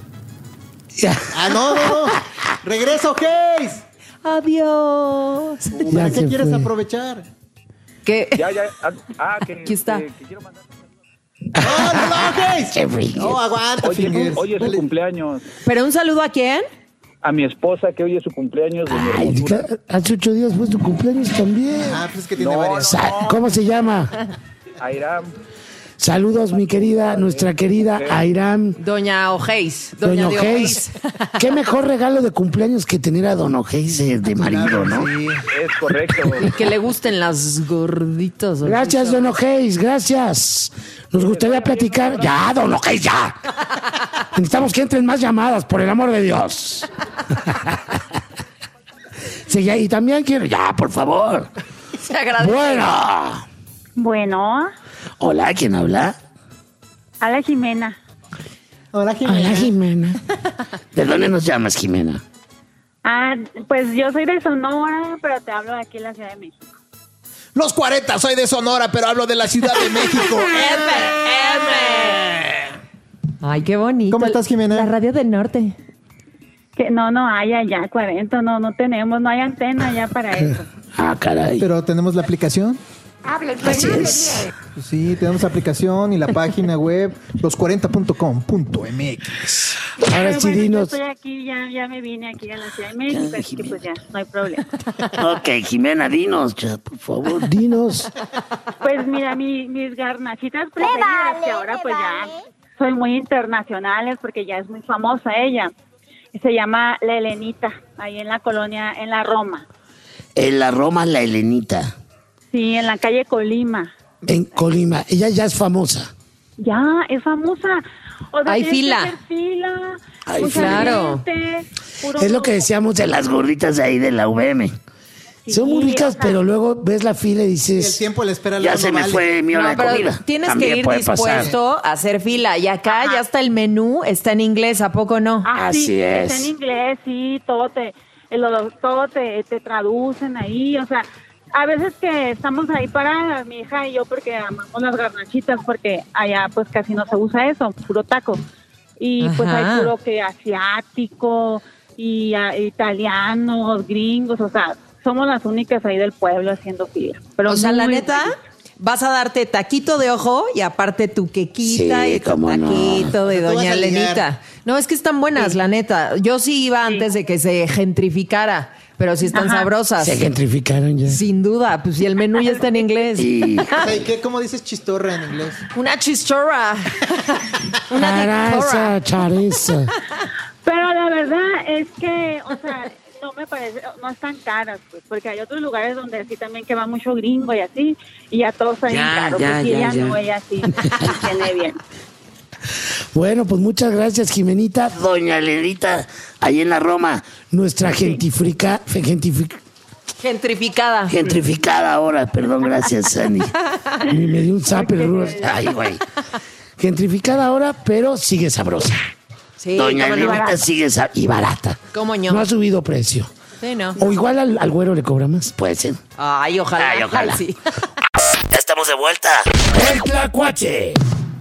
Ya, Ah, no, no, no. Regreso, Hayes. Adiós. ya ¿Para se qué quieres fue. aprovechar? ¿Qué? Ya, ya, ah, ah, que, Aquí está. que- que quiero mandar. No, no, no, Hayes. Qué frío. No, aguanta, Oye, Fingers. hoy es su Dale. cumpleaños. ¿Pero un saludo a quién? A mi esposa, que hoy es su cumpleaños de mi Ay, hermosura. ca- hace ocho días fue tu cumpleaños también. Ah, pues es que tiene No, varias. Sa- ¿Cómo se llama? Airam. Saludos, mi querida, nuestra querida Airam. Doña Ojeis. Doña Doña de Ojeis. Qué mejor regalo de cumpleaños que tener a Don Ojeis de, de marido, ¿no? Sí. Es correcto. Y que le gusten las gorditas. Gracias, Don Ojeis, gracias. Nos gustaría platicar. Ya, Don Ojeis, ya. Necesitamos que entren más llamadas, por el amor de Dios. Sí, ya, y también quiero. Ya, por favor. Se agradece. Bueno. Bueno, Hola, ¿quién habla? habla Jimena. Hola, Jimena. Hola, Jimena. ¿De dónde nos llamas, Jimena? Ah, pues yo soy de Sonora, pero te hablo de aquí en la Ciudad de México. Los cuarenta, soy de Sonora, pero hablo de la Ciudad de México. Ay, qué bonito. ¿Cómo estás, Jimena? La radio del norte. Que no, no hay allá, cuarenta, no, no tenemos, no hay antena ya para eso. Ah, caray. Pero tenemos la aplicación. Así es. Pues sí, tenemos aplicación y la página web los cuarenta punto com punto m x. Ahora Pero sí, bueno, yo dinos. estoy aquí, ya, ya me vine aquí a la Ciudad de México, así que pues ya, no hay problema. Ok, Jimena, dinos, ya, por favor, dinos. Pues mira, mi, mis garnachitas preferidas, que ahora pues ya son muy internacionales porque ya es muy famosa ella. Se llama La Helenita, ahí en la colonia, en la Roma. En la Roma, la Helenita. Sí, en la calle Colima. En Colima. Ella ya es famosa. Ya, es famosa. O sea, Hay tienes fila. que hacer fila. Hay mucha fila. Claro. gente, puro Es lo que grupo. decíamos de las gorditas de ahí de la U V M. Sí, Son muy ricas, o sea, pero luego ves la fila y Y dices... el tiempo le espera Ya la se me vale. fue mi hora No, de pero comida. tienes También que ir puede pasar. dispuesto a hacer fila. Y acá ya está el menú, está en inglés, ¿a poco no? Ah, Así sí, es. está en inglés, sí, todo te, lo- todo te, te traducen ahí, o sea, a veces que estamos ahí paradas, mi hija y yo, porque amamos las garnachitas, porque allá pues casi no se usa eso, puro taco. Y pues Ajá. hay puro que asiático, y ah, italianos, gringos, o sea, somos las únicas ahí del pueblo haciendo fila. Pero O sea, la muy neta, buenas. vas a darte taquito de ojo y aparte tu quequita Sí, y tu cómo no. taquito de Tú vas Doña a ligar. Lenita. No, es que están buenas, la neta. Yo sí iba antes de que se gentrificara, Pero sí están Ajá. sabrosas. Se gentrificaron ya. Sin duda, pues si el menú ya está en inglés. Y O sea, ¿y qué, ¿Cómo dices chistorra en inglés? Una chistorra. Una Chareza, dictora. chareza. Pero la verdad es que, o sea, no me parece, no están caras, pues, porque hay otros lugares donde sí también que va mucho gringo y así, y ya todo está bien Ya, caro. ya, pues, y ya, ella ya. no, ella sí, sí tiene bien. Bueno, pues muchas gracias, Jimenita. Doña Elenita, ahí en la Roma. Nuestra gentrifica, fe- gentrific- Gentrificada. gentrificada ahora. Perdón, gracias, Sandy. Me, me dio un zape. Ay, güey. Gentrificada ahora, pero sigue sabrosa. Sí, Doña cómo no. Elenita sigue sa- y barata. ¿Cómo no? No ha subido precio. Sí, no. O igual al, al güero le cobra más. Puede ser. Ay, ojalá. Ay, ojalá. Sí. Ya estamos de vuelta. El Tlacuache.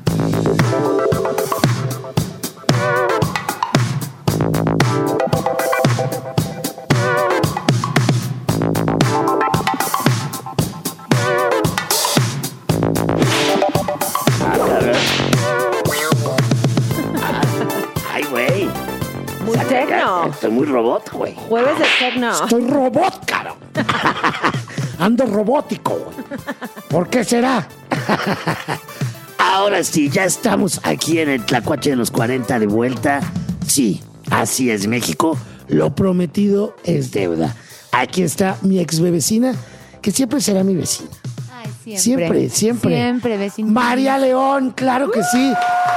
Ay, güey. Muy tecno. Estoy muy robot, güey. Jueves de tecno. Estoy robot, caro. Ando robótico, güey. ¿Por qué será? Ahora sí, ya estamos aquí en el Tlacuache de los cuarenta de vuelta. Sí, así es, México. Lo prometido es deuda. Aquí está mi ex bebecina, que siempre será mi vecina. Ay, siempre. Siempre, siempre. Siempre, vecino. María León, claro que sí.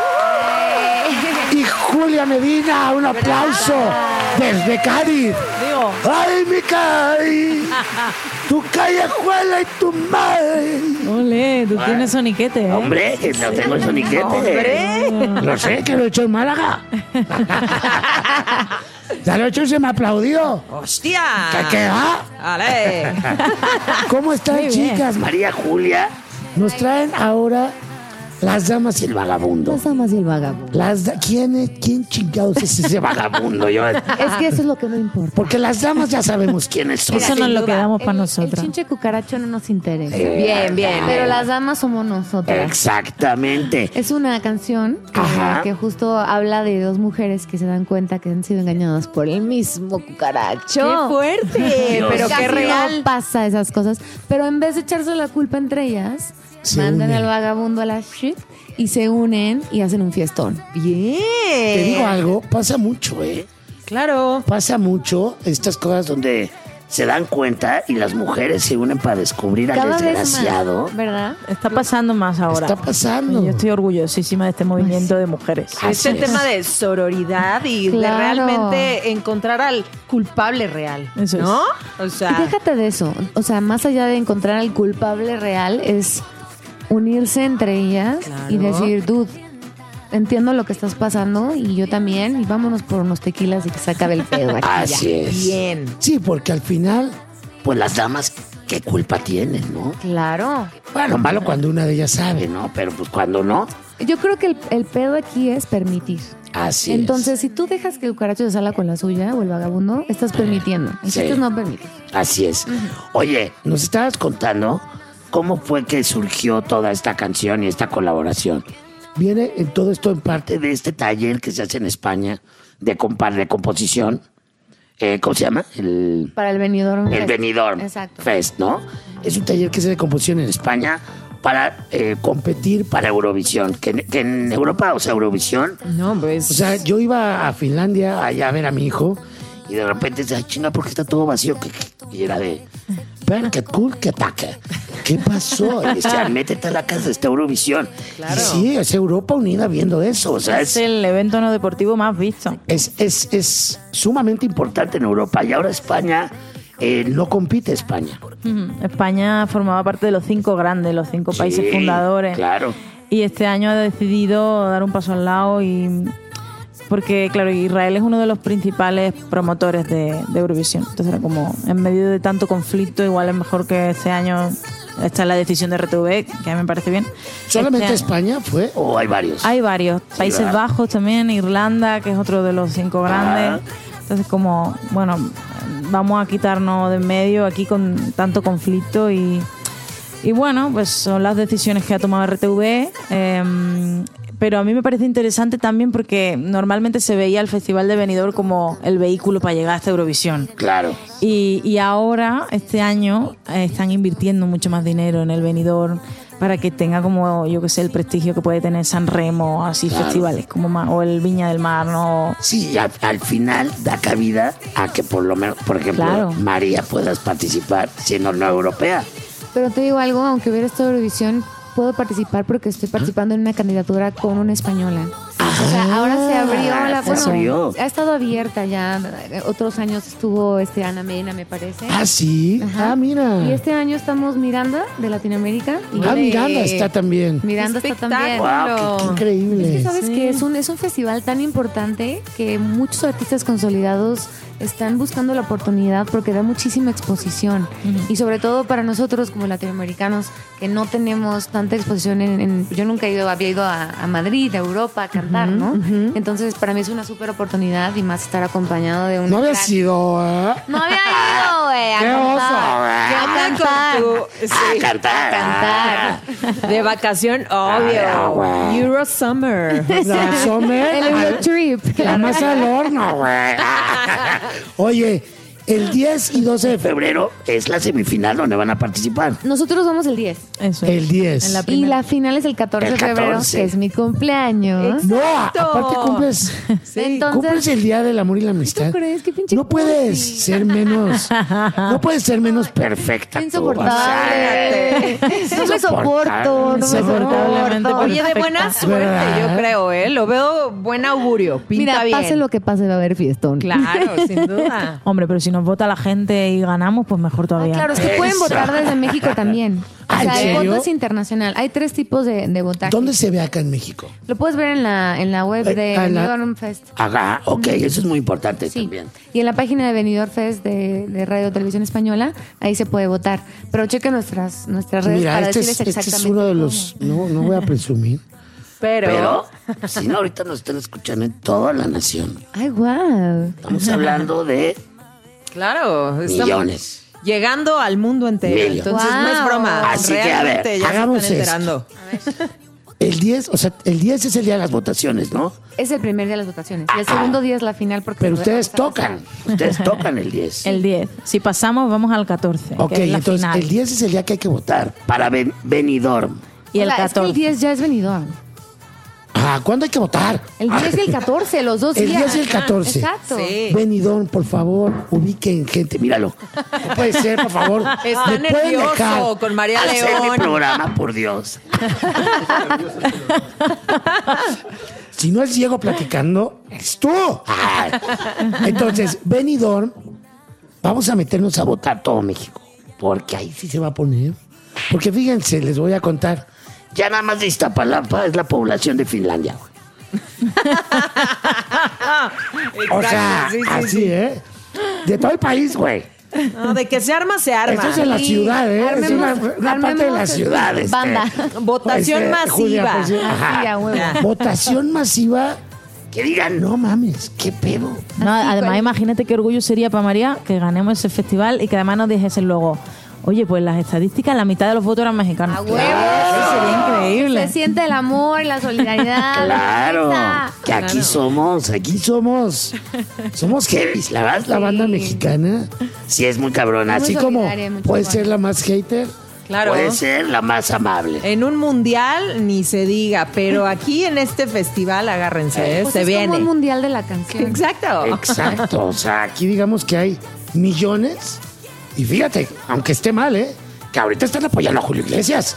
Y Julia Medina, un aplauso desde Cádiz. Digo. ¡Ay, mi Cádiz! Tu callejuela y tu madre. Ole, tú tienes soniquete, ¿eh? Hombre, que no tengo el soniquete. Hombre. Lo sé, que lo he hecho en Málaga. Ya lo he hecho y se me aplaudió. ¡Hostia! ¿Qué queda? ¡Ale! ¿Cómo están, Muy bien. chicas? María Julia. Nos traen ahora Las Damas y el Vagabundo. Las damas y el vagabundo. Las da- ¿Quién, es- ¿Quién chingados es ese vagabundo? Yo, Es que eso es lo que no importa. porque las damas ya sabemos quiénes son. Eso nos lo quedamos para El nosotros. chinche cucaracho no nos interesa. Bien, bien. Pero las damas somos nosotras. Exactamente. Es una canción que, Ajá. que justo habla de dos mujeres que se dan cuenta que han sido engañadas por el mismo cucaracho. ¡Qué fuerte! Dios. Pero Casi qué real. no pasa esas cosas. Pero en vez de echarse la culpa entre ellas, Se mandan unen. al vagabundo a la shit y se unen y hacen un fiestón. Bien. Te digo algo, pasa mucho, ¿eh? Claro. Pasa mucho estas cosas donde se dan cuenta y las mujeres se unen para descubrir al Cada vez desgraciado. más, ¿verdad? Está pasando más ahora. Está pasando. Y yo estoy orgullosísima de este movimiento de mujeres. Así Es el es. tema de sororidad y de Claro. realmente encontrar al culpable real. Eso es. ¿No? O Y sea, déjate de eso. O sea, más allá de encontrar al culpable real, es unirse entre ellas Claro. y decir, dude, entiendo lo que estás pasando y yo también, y vámonos por unos tequilas y que se acabe el pedo aquí. Así ya. es. bien. Sí, porque al final, pues las damas, ¿qué culpa tienen, no? Claro. Bueno, malo cuando una de ellas sabe, ¿no? Pero pues cuando no, Yo creo que el, el pedo aquí es permitir. así es. Entonces, si tú dejas que el cucaracho se salga con la suya o el vagabundo, estás permitiendo. Entonces, Sí. no permitir. Así es. Oye, nos estabas contando cómo fue que surgió toda esta canción y esta colaboración. Viene en todo esto en parte de este taller que se hace en España de, compa- de composición. Eh, ¿Cómo se llama? El, Para el venidor. el Benidorm Exacto. Fest, ¿no? Es un taller que se hace de composición en España para eh, competir para Eurovisión. Que, en- que en Europa, o sea, Eurovisión. No, pues. O sea, yo iba a Finlandia allá a ver a mi hijo y de repente decía, "Ay, chinga, ¿por qué está todo vacío?" Y era de, "Pero qué cool, qué ataque. ¿Qué pasó?" Y decía, "Métete a la casa de esta Eurovisión." Claro. Y sí, es Europa unida viendo eso. O sea, Es es, el evento no deportivo más visto. es, es, es sumamente importante en Europa. Y ahora España, eh, no compite España. Ujú. España formaba parte de los cinco grandes, los cinco países Sí, fundadores. Claro. Y este año ha decidido dar un paso al lado y porque, claro, Israel es uno de los principales promotores de, de Eurovisión. Entonces era como, en medio de tanto conflicto, igual es mejor que este año, esta es la decisión de R T V, que a mí me parece bien. ¿Solamente Este año- España fue o hay varios? Hay varios, Países ¿verdad? Bajos también, Irlanda, que es otro de los cinco grandes. Entonces como, bueno, vamos a quitarnos de en medio aquí con tanto conflicto y, y bueno, pues son las decisiones que ha tomado R T V. Eh, pero a mí me parece interesante también porque normalmente se veía el Festival de Benidorm como el vehículo para llegar hasta Eurovisión. Claro. Y, y ahora, este año, eh, están invirtiendo mucho más dinero en el Benidorm para que tenga como, yo que sé, el prestigio que puede tener San Remo, así Claro. festivales, como ma- o el Viña del Mar, ¿no? Sí, al, al final da cabida a que por lo menos, por ejemplo, Claro. María puedas participar siendo no europea. Pero te digo algo, aunque hubiera estado Eurovisión, puedo participar porque estoy participando en una candidatura con una española. O sea, ahora se abrió la... se abrió. ha estado abierta ya. Otros años estuvo este Ana Mena, me parece. Ah, sí. Ajá. Ah, mira. Y este año estamos Miranda, de Latinoamérica. Y Ah, Miranda está también. Miranda está también. Wow, qué, qué increíble. Es que sabes que es un, es un festival tan importante que muchos artistas consolidados están buscando la oportunidad porque da muchísima exposición. Y sobre todo para nosotros como latinoamericanos que no tenemos tanta exposición en... en- yo nunca he ido, había ido a, a Madrid, a Europa a cantar, ¿no? Entonces para mí es una súper oportunidad y más estar acompañado de un... No había gran- sido, ¿eh? No había ido, güey, a ¡Qué oso, cantar. güey! A Anda cantar. con tu- sí. A cantar. A cantar. De vacación, Ah, obvio. güey. Euro Summer. La Sommer, El Eurotrip. la más al horno, güey. Oye, el diez y doce de febrero es la semifinal donde van a participar. Nosotros vamos el diez. Eso. El diez. En la Y primera. la final es el catorce El de febrero, catorce. que es mi cumpleaños. No, a- aparte cumples, Entonces, cumples el día del amor y la amistad. ¿tú crees? ¿Qué pinche No puedes cursi? ser menos, no puedes ser menos perfecta. Qué tú, insoportable. Bárbara. No me soporto, no me Insoportablemente soporto. Oye, de buena Perfecta. suerte, ¿Verdad? yo creo, ¿eh? Lo veo buen augurio. Pinta Mira, bien. pase lo que pase, va a haber fiestón. Claro, sin duda. Hombre, pero si nos vota la gente y ganamos, pues mejor Ah, todavía. claro, es que pueden Eso. votar desde México también. O Ah, ¿en sea, el serio? voto es internacional. Hay tres tipos de, de votaje. ¿Dónde se ve acá en México? Lo puedes ver en la, en la web Eh, de ah, en la- Benidorm Fest. Ajá, ok, eso es muy importante Sí. también. Y en la página de Benidorm Fest de, de Radio Televisión Española, ahí se puede votar. Pero cheque nuestras, nuestras redes Mira, para este es, decirles este es exactamente uno de cómo. los, no, no voy a presumir, Pero, pero si no, ahorita nos están escuchando en toda la nación. Ay, wow. Estamos hablando de claro, estamos millones. llegando al mundo entero. Millones. Entonces no es Wow. broma. Así que, a ver, Realmente ya se hagamos están esto. enterando. El diez, o sea, el diez es el día de las votaciones, ¿no? Es el primer día de las votaciones. Y el segundo día es la final porque... Pero se- ustedes vamos a tocan, pasar. ustedes tocan el diez. El diez. Si pasamos, vamos al catorce. Ok, que es la entonces final. el diez es el día que hay que votar para Ben- Benidorm. Y el O sea, es que catorce. el diez ya es Benidorm. Ah, ¿cuándo hay que votar? El diez y el catorce, los dos El días. diez y el catorce. Exacto. Sí. Benidorm, por favor, ubiquen gente. Míralo. No puede ser, por favor. Está ¿Me pueden nervioso dejar con María hacer León. mi programa, por Dios. Si no es Diego platicando, es tú. Ay. Entonces, Benidorm, vamos a meternos a votar todo México. Porque ahí sí se va a poner. Porque fíjense, les voy a contar. Ya nada más de Iztapalapa es la población de Finlandia, güey. O sea, Exacto, sí, sí, así, sí. ¿eh? De todo el país, güey. No, de que se arma, se arma. Esto es en la Sí, ciudad, ¿eh? armemos- es una, una parte de la armemos, ciudad. este. banda. Votación Este, masiva. Julia, pues, ajá. Así, a huevo. Votación masiva. Que digan, no mames, qué pedo. No, Así, además, ¿cuál? imagínate qué orgullo sería para María que ganemos ese festival y que además nos dijesen luego, oye, pues las estadísticas, la mitad de los votos eran mexicanos. ¡A huevo! Eso sería increíble. Se siente el amor, la solidaridad. Claro, la fiesta. que aquí somos, aquí somos. Somos heavy. La verdad, la banda mexicana sí es muy cabrona. Muy Así como solidaria, muy puede chingona. ser la más hater, Claro. puede ser la más amable. En un mundial ni se diga, pero aquí en este festival, agárrense, ¿eh? Pues se es viene. como un mundial de la canción. Exacto. Exacto, o sea, aquí digamos que hay millones. Y fíjate, aunque esté mal, ¿eh? Que ahorita están apoyando a Julio Iglesias.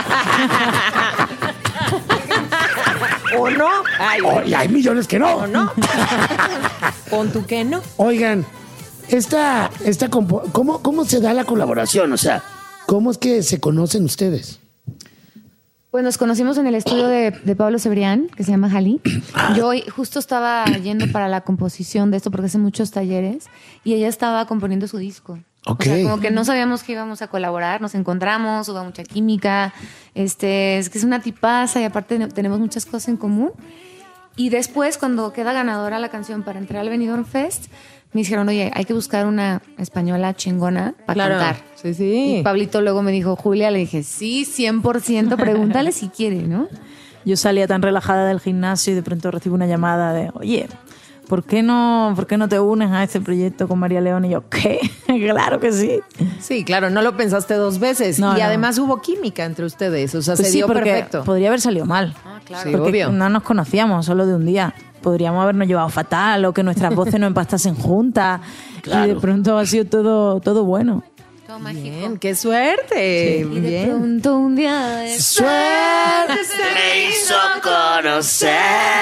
¿O no? Ay, Oh, y hay millones que no. ¿o no? Pon tu que no. Oigan, esta, esta compo- ¿cómo, ¿cómo se da la colaboración? O sea, ¿cómo es que se conocen ustedes? Pues nos conocimos en el estudio de, de Pablo Cebrián, que se llama Jali. Yo justo estaba yendo para la composición de esto porque hace muchos talleres y ella estaba componiendo su disco. Ok. O sea, como que no sabíamos que íbamos a colaborar, nos encontramos, hubo mucha química. Este, es que es una tipaza y aparte ne- tenemos muchas cosas en común. Y después, cuando queda ganadora la canción para entrar al Benidorm Fest, me dijeron, oye, hay que buscar una española chingona para Claro. cantar. Sí, sí. Y Pablito luego me dijo, Julia, le dije, sí, cien por ciento, pregúntale si quiere, ¿no? yo salía tan relajada del gimnasio y de pronto recibo una llamada de, oye, ¿por qué no, por qué no te unes a este proyecto con María León? Y yo, ¿qué? Claro que sí. Sí, claro, no lo pensaste dos veces. No, y no. además hubo química entre ustedes, o sea, Pues se sí, dio porque perfecto. podría haber salido mal. Ah, claro. Porque Sí, obvio. no nos conocíamos solo de un día. Podríamos habernos llevado fatal o que nuestras voces no empastasen juntas. Claro. Y de pronto ha sido todo, todo bueno. Todo mágico. Bien, qué suerte. Y de Bien. pronto un día de Suerte se me hizo conocerte.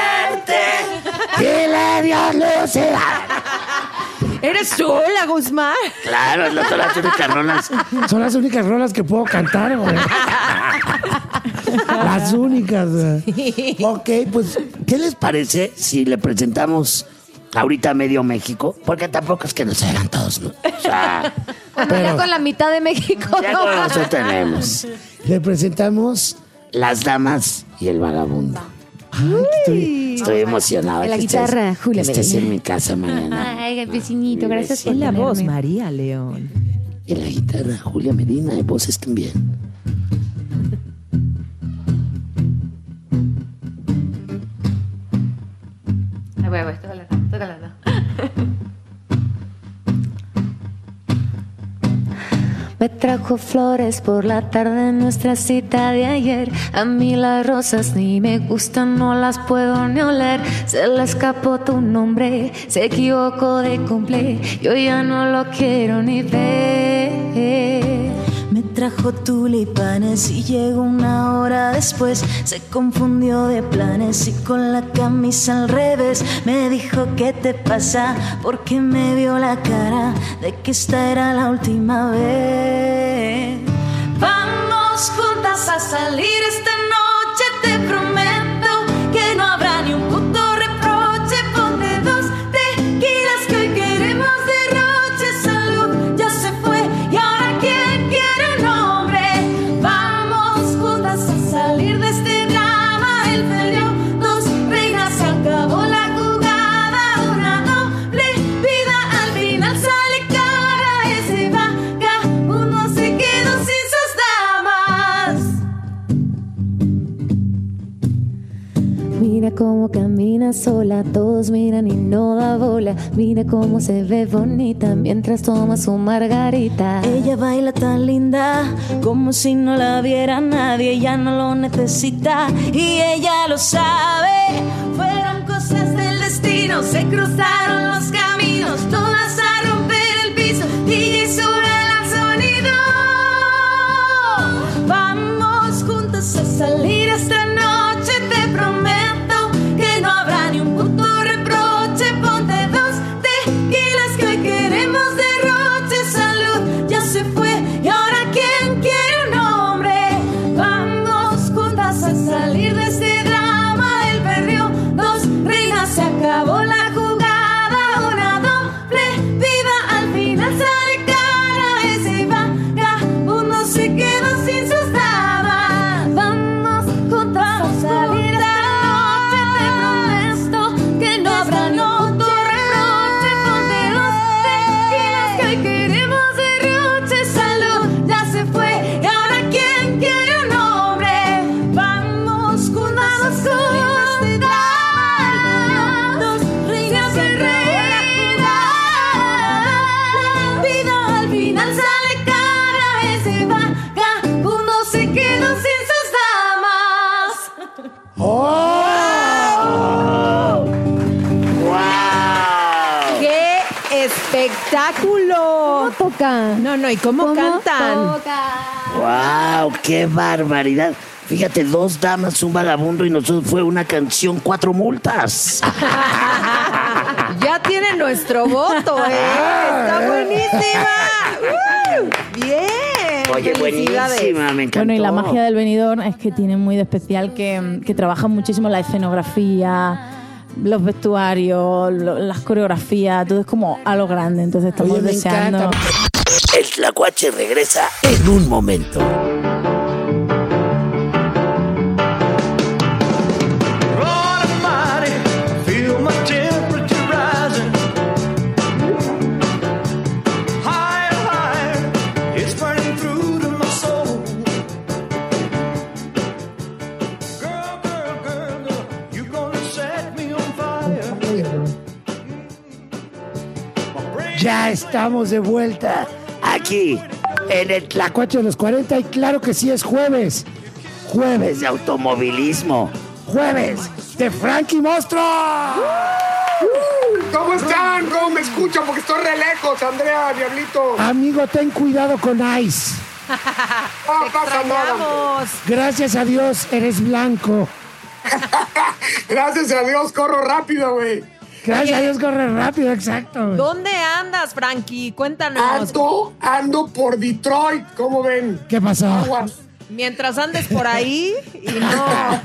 Dile Dios lucida. ¿Eres tú, la Guzmán? Claro, no son las únicas rolas. Son las únicas rolas que puedo cantar, güey. Las únicas. güey. Ok, pues, ¿qué les parece si le presentamos ahorita a medio México? Porque tampoco es que nos hagan todos, ¿no? O sea, Ya pero con la mitad de México. ya ¿no? con nosotros tenemos. Le presentamos Las Damas y el Vagabundo. Ay, estoy, estoy emocionada. En la que guitarra, estés, Julia que estés Medina. en mi casa mañana. Ay, el vecinito, gracias por En la voz, tenerme. María León. Y en la guitarra, Julia Medina, y voces también. Ay, güey, güey, tócala, tócala, no. Me trajo flores por la tarde en nuestra cita de ayer. A mí las rosas ni me gustan, no las puedo ni oler. Se le escapó tu nombre, se equivocó de cumple. Yo ya no lo quiero ni ver. Me trajo tulipanes y llegó una hora después. Se confundió de planes y con la camisa al revés. Me dijo, ¿qué te pasa? Porque me vio la cara de que esta era la última vez. Vamos juntas a salir esta noche. Te prometo que no habrá ni un puto reproche. Ponte dos tequilas que hoy queremos derroche. Salud, ya se fue y ahora ¿quién quiere un hombre? Vamos juntas a salir de este drama. Él peleó dos reinas, se acabó la jugada. Una doble vida, al final sale cara. Ese vagabundo se quedó sin sus damas. Mira cómo camina sola, todos miran y no da bola. Mira cómo se ve bonita mientras toma su margarita. Ella baila tan linda, como si no la viera nadie. Ella no lo necesita y ella lo sabe. Fueron cosas del destino, se cruzaron los caminos. Todas a romper el piso, D J sube el sonido. Vamos juntos a salir esta noche, te prometo que no habrá ni un puto reproche. Ponte dos tequilas que hoy queremos derroche. Salud, ya se fue y ahora ¿quién quiere un hombre? Vamos juntas a salir de este drama. Él perdió dos reinas, se acabó la jugada. Una doble vida, al final sale cara. Ese vagabundo se quedó sin sus damas. Vamos juntas a salir esta noche, te prometo que no habrá ni un puto reproche. Ponte dos tequilas que hoy queremos derroche. Salud, ya se fue y ahora ¿quién quiere un hombre? Vamos juntas a salir de este drama. Dos reinas, se acabó la vida, al final sale cara. Ese vagabundo se quedó sin sus damas. ¡Oh! ¡Wow! ¡Qué espectáculo! ¿Cómo tocan? No, no, ¿y cómo, cantan? ¡Wow! ¡Qué barbaridad! Fíjate, dos damas, un vagabundo y nosotros fue una canción, cuatro multas. Ya tiene nuestro voto, ¿eh? Está buenísima. ¡Uh! Bien. Oye, Felicidades. buenísima, me encantó. Bueno, y la magia del venidor es que tiene muy de especial que, que trabajan muchísimo la escenografía, los vestuarios, lo- las coreografías, todo es como a lo grande. Entonces estamos Oye, me deseando. encanta. El Tlacuache regresa en un momento. Feel my temperature rising higher, higher. It's burning through to my soul. Girl, girl, Ya estamos de vuelta aquí en el Tlacuache de los cuarenta y claro que sí es jueves. Jueves de automovilismo. Jueves de Frankie Monstruo. ¿Cómo están? ¿Cómo me escuchan? Porque estoy re lejos, Andrea, Diablito. Amigo, ten cuidado con Ice. No pasa nada. Gracias a Dios eres blanco. Gracias a Dios corro rápido, güey. Gracias a Dios corre rápido, exacto. ¿Dónde andas, Frankie? Cuéntanos. Ando, ando por Detroit, ¿cómo ven? ¿Qué pasó? Aguas. Mientras andes por ahí y no.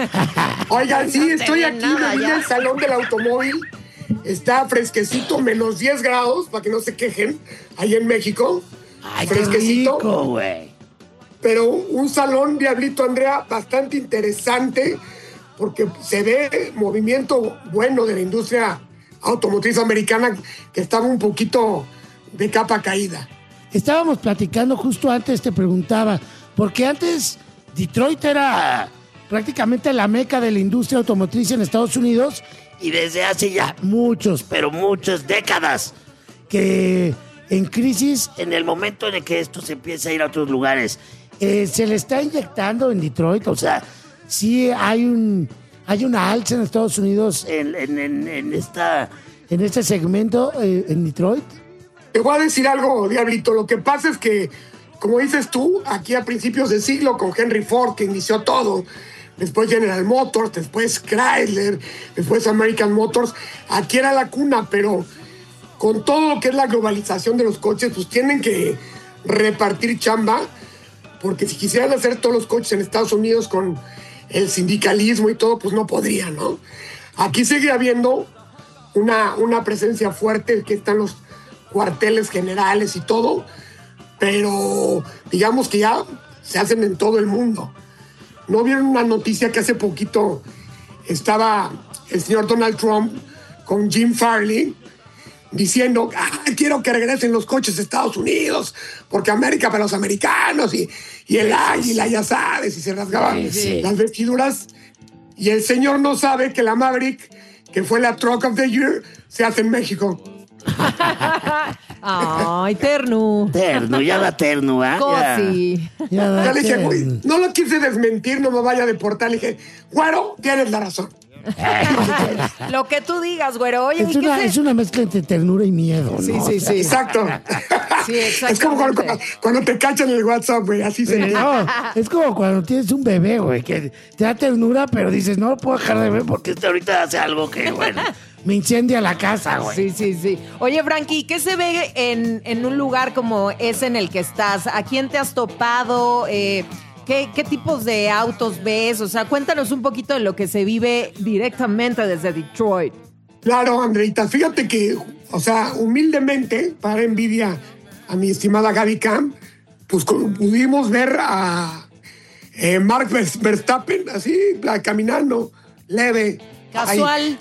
Oigan, sí, No te estoy ven aquí, nada me vine ya. al salón del automóvil. Está fresquecito, menos diez grados, para que no se quejen, ahí en México. Ay, qué rico, güey. Pero un salón, Diablito, Andrea, bastante interesante, porque se ve movimiento bueno de la industria automotriz americana, que estaba un poquito de capa caída. Estábamos platicando justo antes, te preguntaba, porque antes Detroit era prácticamente la meca de la industria automotriz en Estados Unidos y desde hace ya muchos, pero muchas décadas que en crisis, en el momento en el que esto se empieza a ir a otros lugares, eh, se le está inyectando en Detroit, o sea, sí hay un hay una alza en Estados Unidos en, en, en, en esta en este segmento eh, en Detroit. Te voy a decir algo, Diablito. Lo que pasa es que, como dices tú, aquí a principios de siglo con Henry Ford, que inició todo, después General Motors, después Chrysler, después American Motors, aquí era la cuna, pero con todo lo que es la globalización de los coches, pues tienen que repartir chamba, porque si quisieran hacer todos los coches en Estados Unidos con el sindicalismo y todo, pues no podrían, ¿no? Aquí sigue habiendo una, una presencia fuerte, que están los cuarteles generales y todo, pero digamos que ya se hacen en todo el mundo. ¿No vieron una noticia que hace poquito estaba el señor Donald Trump con Jim Farley diciendo, ah, quiero que regresen los coches de Estados Unidos, porque América para los americanos, y, y el águila, ya sabes, y se rasgaban Sí, sí. las vestiduras, y el señor no sabe que la Maverick, que fue la Truck of the Year, se hace en México. Ay, terno. Terno, ya da terno, ¿ah? Ya. Cosi. Ya da Ya le dije, terno. güey, no lo quise desmentir, no me vaya a deportar. Le dije, güero, tienes la razón. Lo que tú digas, güero. Oye, Es ¿y qué una, se- es una mezcla entre ternura y miedo, ¿no? Sí, sí, sí. Exacto. Sí, Es como cuando, exactamente. cuando te cachan en el WhatsApp, güey, así se Eh, no, es como cuando tienes un bebé, güey, que te da ternura, pero dices, no lo puedo dejar de ver porque este ahorita hace algo que, bueno, me incendia la casa, güey. Sí, sí, sí. Oye, Frankie, ¿qué se ve en, en un lugar como ese en el que estás? ¿A quién te has topado? Eh, ¿qué, ¿Qué tipos de autos ves? O sea, cuéntanos un poquito de lo que se vive directamente desde Detroit. Claro, Andreita, fíjate que, o sea, humildemente, para envidia a mi estimada Gaby Cam, pues co- pudimos ver a eh, Mark Vers- Verstappen así, la- caminando, leve. Casual. Ahí.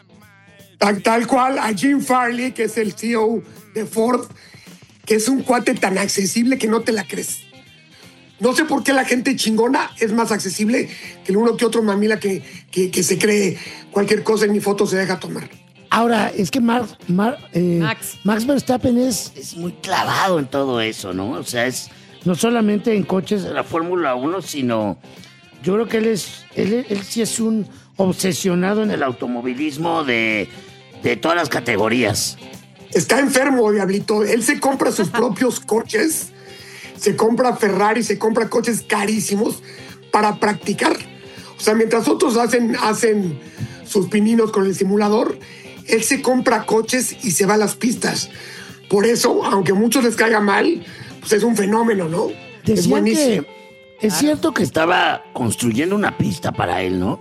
Tal, tal cual, a Jim Farley, que es el C E O de Ford, que es un cuate tan accesible que no te la crees. No sé por qué la gente chingona es más accesible que el uno que otro mamila que, que, que se cree cualquier cosa y ni foto se deja tomar. Ahora, es que Mar, Mar- eh, Max. Max Verstappen es, es muy clavado en todo eso, ¿no? O sea, es no solamente en coches de la Fórmula uno, sino yo creo que él es, él, él sí es un obsesionado en el automovilismo de, de todas las categorías. Está enfermo, Diablito. Él se compra sus propios coches, se compra Ferrari, se compra coches carísimos para practicar. O sea, mientras otros hacen, hacen sus pininos con el simulador, él se compra coches y se va a las pistas. Por eso, aunque a muchos les caiga mal, pues es un fenómeno, ¿no? Es Decían buenísimo. que es cierto que estaba construyendo una pista para él, ¿no?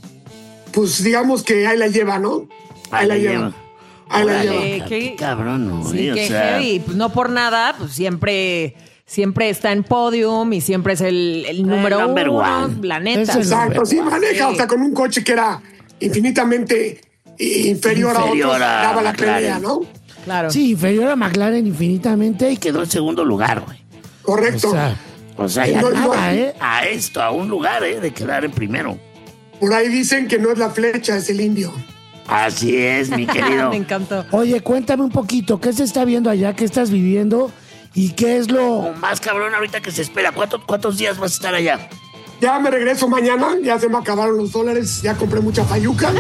Pues digamos que ahí la lleva, ¿no? Ahí la lleva. Ahí la Órale, lleva. ca- qué- cabrón, ¿no? Sí, O que sea, heavy. Pues no por nada, pues siempre, siempre está en podium y siempre es el, el número number uno, one. la neta. Es el Exacto, sí, maneja, Sí. o sea, con un coche que era infinitamente inferior, Inferior a a otros, daba la McLaren. pelea, ¿no? Claro. Sí, inferior a McLaren infinitamente y quedó en segundo lugar, güey. Correcto. O sea, o sea, ya No, nada, no. ¿eh? A esto, a un lugar, ¿eh? De quedar en primero. Por ahí dicen que no es la flecha, es el indio. Así es, mi querido. Me encantó. Oye, cuéntame un poquito, ¿qué se está viendo allá? ¿Qué estás viviendo? ¿Y qué es lo más cabrón ahorita que se espera? ¿Cuántos, cuántos días vas a estar allá? Ya me regreso mañana, ya se me acabaron los dólares, ya compré mucha fayuca.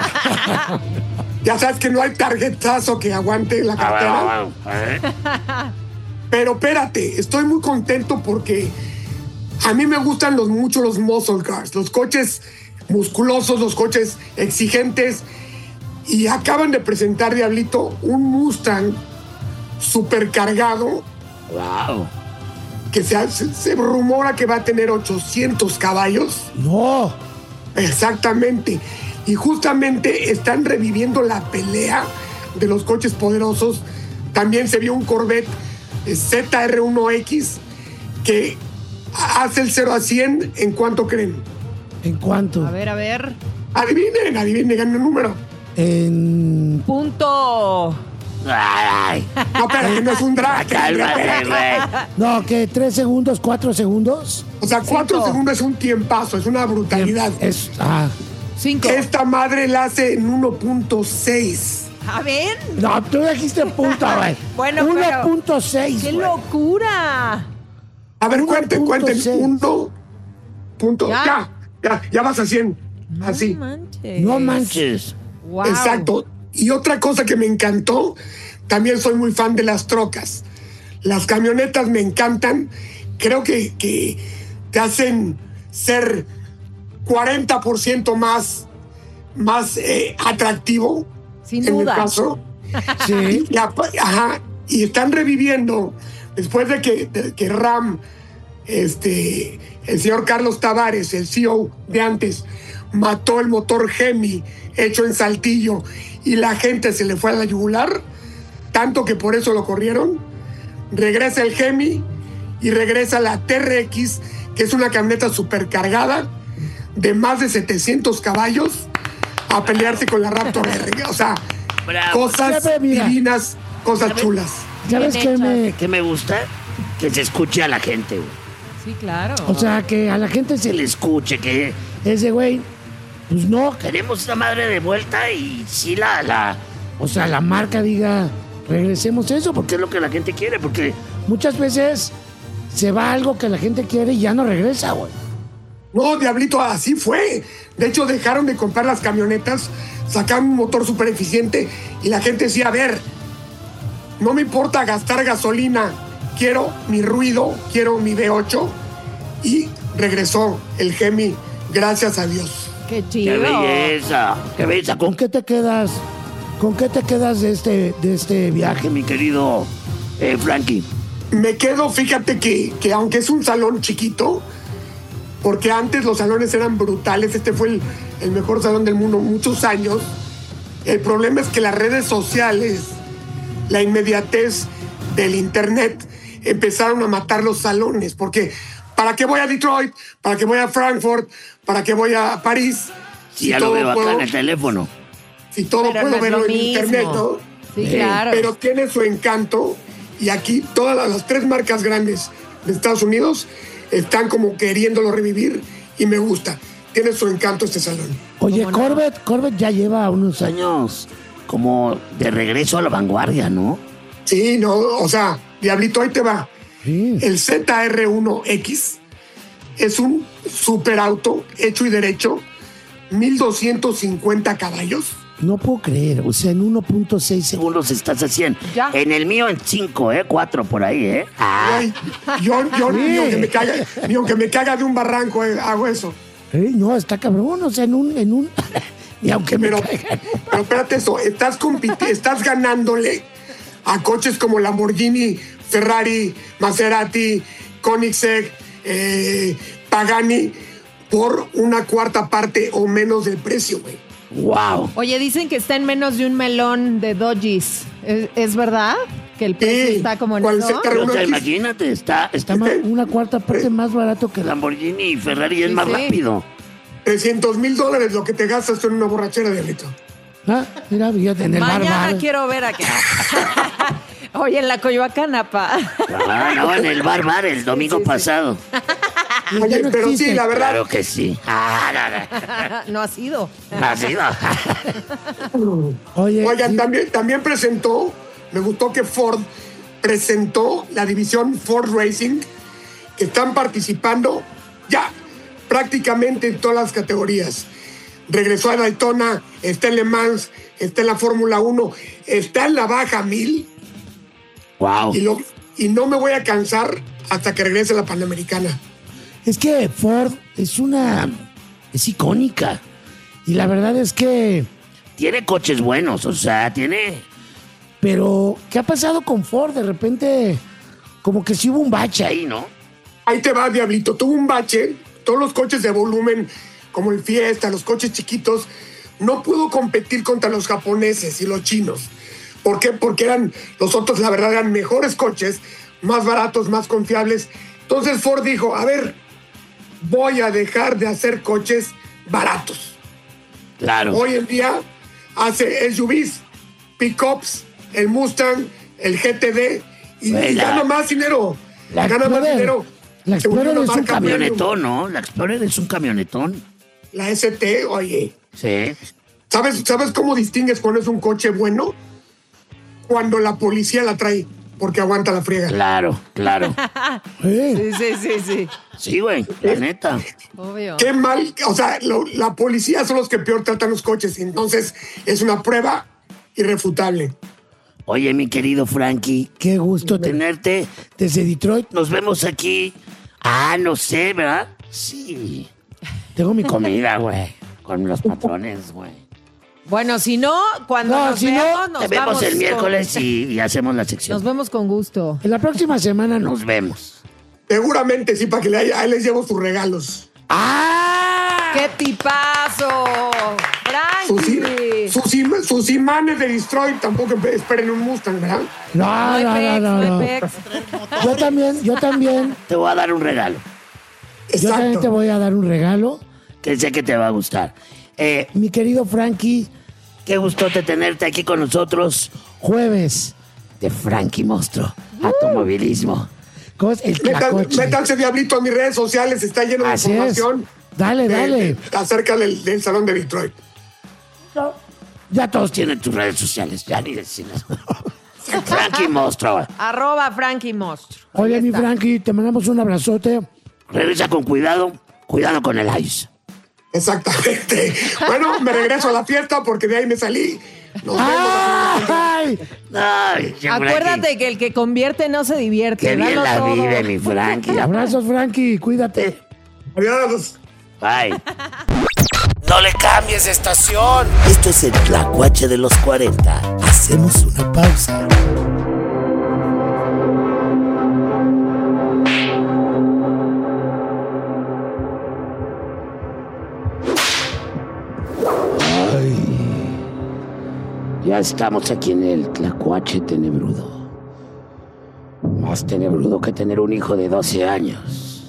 Ya sabes que no hay tarjetazo que aguante la cartera. Ah, bueno, bueno. Pero espérate, estoy muy contento porque a mí me gustan los, mucho los muscle cars, los coches musculosos, los coches exigentes. Y acaban de presentar, Diablito, un Mustang supercargado. Wow. Que se, se, se rumora que va a tener ochocientos caballos. No. Exactamente. Y justamente están reviviendo la pelea de los coches poderosos. También se vio un Corvette Z R uno X que hace el cero a cien. ¿En cuánto creen? ¿En cuánto? A ver, a ver. Adivinen, adivinen, ganen el número. En... Punto. Ay. No, espera, que no es un drag. Cálmate, güey. No, que tres segundos, cuatro segundos. O sea, cuatro Cinco. segundos es un tiempazo, es una brutalidad. Es, ah. Cinco. Esta madre la hace en uno punto seis. A ver. No, tú dijiste punto, güey. Bueno, uno pero- punto seis, ¡Qué güey. locura! A ver, uno cuenten, punto cuenten. seis. Uno punto. Ya. Ya, ya, ya vas a cien. Así. No manches. No manches. Wow. Exacto. Y otra cosa que me encantó, también soy muy fan de las trocas. Las camionetas me encantan. Creo que, que te hacen ser cuarenta por ciento más, más eh, atractivo. Sin en mi duda. caso. Sí. Y, apa- ajá, y están reviviendo después de que, de que Ram, este, el señor Carlos Tavares, el C E O de antes, mató el motor Hemi hecho en Saltillo y la gente se le fue a la yugular, tanto que por eso lo corrieron. Regresa el Hemi y regresa la T R X, que es una camioneta supercargada de más de setecientos caballos a pelearse con la Raptor R. O sea, Bravo. cosas Ya ve, mira. divinas, cosas Ya ve. chulas. ¿Sabes Bien qué hechas. me, qué me gusta? Que se escuche a la gente, güey. Sí, claro. O sea, que a la gente se le escuche, que ese güey, pues no, queremos esta madre de vuelta y sí la, la, o sea, la marca diga, regresemos eso, porque es lo que la gente quiere, porque muchas veces se va algo que la gente quiere y ya no regresa, güey. No, Diablito, así fue. De hecho, dejaron de comprar las camionetas, sacaron un motor súper eficiente y la gente decía, a ver, no me importa gastar gasolina, quiero mi ruido, quiero mi V ocho. Y regresó el Hemi, gracias a Dios. Qué ¡Qué chido. belleza! ¡Qué belleza! ¿Con qué te quedas? ¿Con qué te quedas de este, de este viaje, mi querido eh, Frankie? Me quedo, fíjate que, que aunque es un salón chiquito, porque antes los salones eran brutales, este fue el, el mejor salón del mundo muchos años, el problema es que las redes sociales, la inmediatez del internet, empezaron a matar los salones, porque ¿para qué voy a Detroit? ¿Para qué voy a Frankfurt? ¿Para qué voy a París? Si ya lo veo acá en el teléfono. Si todo Pero puedo no es verlo lo en mismo. internet, ¿no? Sí, claro. Pero tiene su encanto y aquí todas las, las tres marcas grandes de Estados Unidos están como queriéndolo revivir y me gusta. Tiene su encanto este salón. Oye, Corvette, Corvette ya lleva unos años como de regreso a la vanguardia, ¿no? Sí, no, o sea, Diablito, ahí te va. Sí. El Z R uno X es un superauto hecho y derecho, mil doscientos cincuenta caballos. No puedo creer, o sea, en uno punto seis segundos estás a cien. Ya. En el mío en cinco, ¿eh? cuatro por ahí, ¿eh? Ah. Ay, yo, yo Sí. ni, aunque me caiga, ni aunque me caiga de un barranco eh, hago eso. Ey, no, está cabrón, o sea, en un... En un y aunque me Pero, caiga- pero espérate eso, estás, compiti- estás ganándole a coches como Lamborghini, Ferrari, Maserati, Koenigsegg, eh, Pagani, por una cuarta parte o menos del precio, güey. ¡Wow! Oye, dicen que está en menos de un melón de Dodges. ¿Es, es verdad? Que el precio Sí, está como en ¿cuál eso. Z R Pero, uno o sea, X? imagínate, está, está más- una cuarta parte más barato que Lamborghini y Ferrari, es Sí, más sí. rápido. trescientos mil dólares lo que te gastas en una borrachera, Diablito. Ah, mira, fíjate, en el bar, Mañana bar. quiero ver a qué. Oye, en la Coyoacán, apa. Ah, no, en el bar bar el domingo Sí, sí. pasado. Y ya Oye, no pero existe. sí, la verdad. Claro que sí. Ah, No ha sido. no, no. Así no. Oye, Oigan, sí. también, también presentó, me gustó que Ford presentó la división Ford Racing, que están participando ya prácticamente en todas las categorías. Regresó a Daytona, está en Le Mans, está en la Fórmula uno, está en la Baja mil. Wow. Y, lo, y no me voy a cansar hasta que regrese la Panamericana. Es que Ford es una... es icónica. Y la verdad es que tiene coches buenos, o sea, tiene... Pero, ¿qué ha pasado con Ford? De repente, como que sí hubo un bache ahí, ¿no? Ahí te va, Diablito. Tuvo un bache. Todos los coches de volumen, como el Fiesta, los coches chiquitos, no pudo competir contra los japoneses y los chinos. ¿Por qué? Porque eran, los otros, la verdad, eran mejores coches, más baratos, más confiables. Entonces Ford dijo, a ver, voy a dejar de hacer coches baratos. Claro. Hoy en día hace S U Vs, pickups, el Mustang, el G T D, y, Pues y la- gana más dinero. La gana más Explorer. dinero. La Se volvió Explorer una es un marca premium. camionetón, ¿no? La Explorer es un camionetón. La S T, oye. Sí. ¿Sabes, ¿Sabes cómo distingues cuando es un coche bueno? Cuando la policía la trae, porque aguanta la friega. Claro, claro. Sí, sí, sí, sí. Sí, güey, la neta. Obvio. Qué mal, o sea, lo- la policía son los que peor tratan los coches, entonces es una prueba irrefutable. Oye, mi querido Frankie, qué gusto tenerte desde Detroit. Nos vemos aquí. Ah, no sé, ¿verdad? Sí. Tengo mi comida, güey. Con los patrones, güey. Bueno, si no, cuando No, nos si no, veamos, nos te vemos vamos el con- miércoles y, y hacemos la sección. Nos vemos con gusto. En la próxima semana nos vemos. Seguramente sí, para que le haya- ahí les llevo sus regalos. ¡Ah! ¡Qué tipazo! Sus, ¡Frankie! sus, im- sus imanes de Destroy tampoco esperen un Mustang, ¿verdad? No, No hay no, pex, no, no no, hay no. pex. Yo también, yo también. Te voy a dar un regalo. Yo también te Exacto. voy a dar un regalo que sé que te va a gustar. Eh, mi querido Frankie, qué gustote tenerte aquí con nosotros. Jueves de Frankie Monstruo. Automovilismo. ¿Cómo es? El Metan- tlacoche. Métanse, Diablito, a mis redes sociales, está lleno de Así es. información. Dale, de- dale. de- acerca del, del Salón de Detroit. Ya todos tienen tus redes sociales, ya ni decirles. Frankie Monstruo. Arroba Frankie Monstruo. Oye, mi Frankie, te mandamos un abrazote. Regresa con cuidado. Cuidado con el ice. Exactamente. Bueno, me regreso a la fiesta porque de ahí me salí. Nos vemos. ¡Ay! Ay, qué Acuérdate Frankie. que el que convierte no se divierte. Qué bien Dalo la todo. vive, mi Frankie. Abrazos, Frankie. Cuídate. Adiós. Bye. No le cambies de estación. Esto es el Tlacuache de los cuarenta. Hacemos una pausa. Ay. Ya estamos aquí en el Tlacuache tenebrudo. Más tenebrudo que tener un hijo de doce años.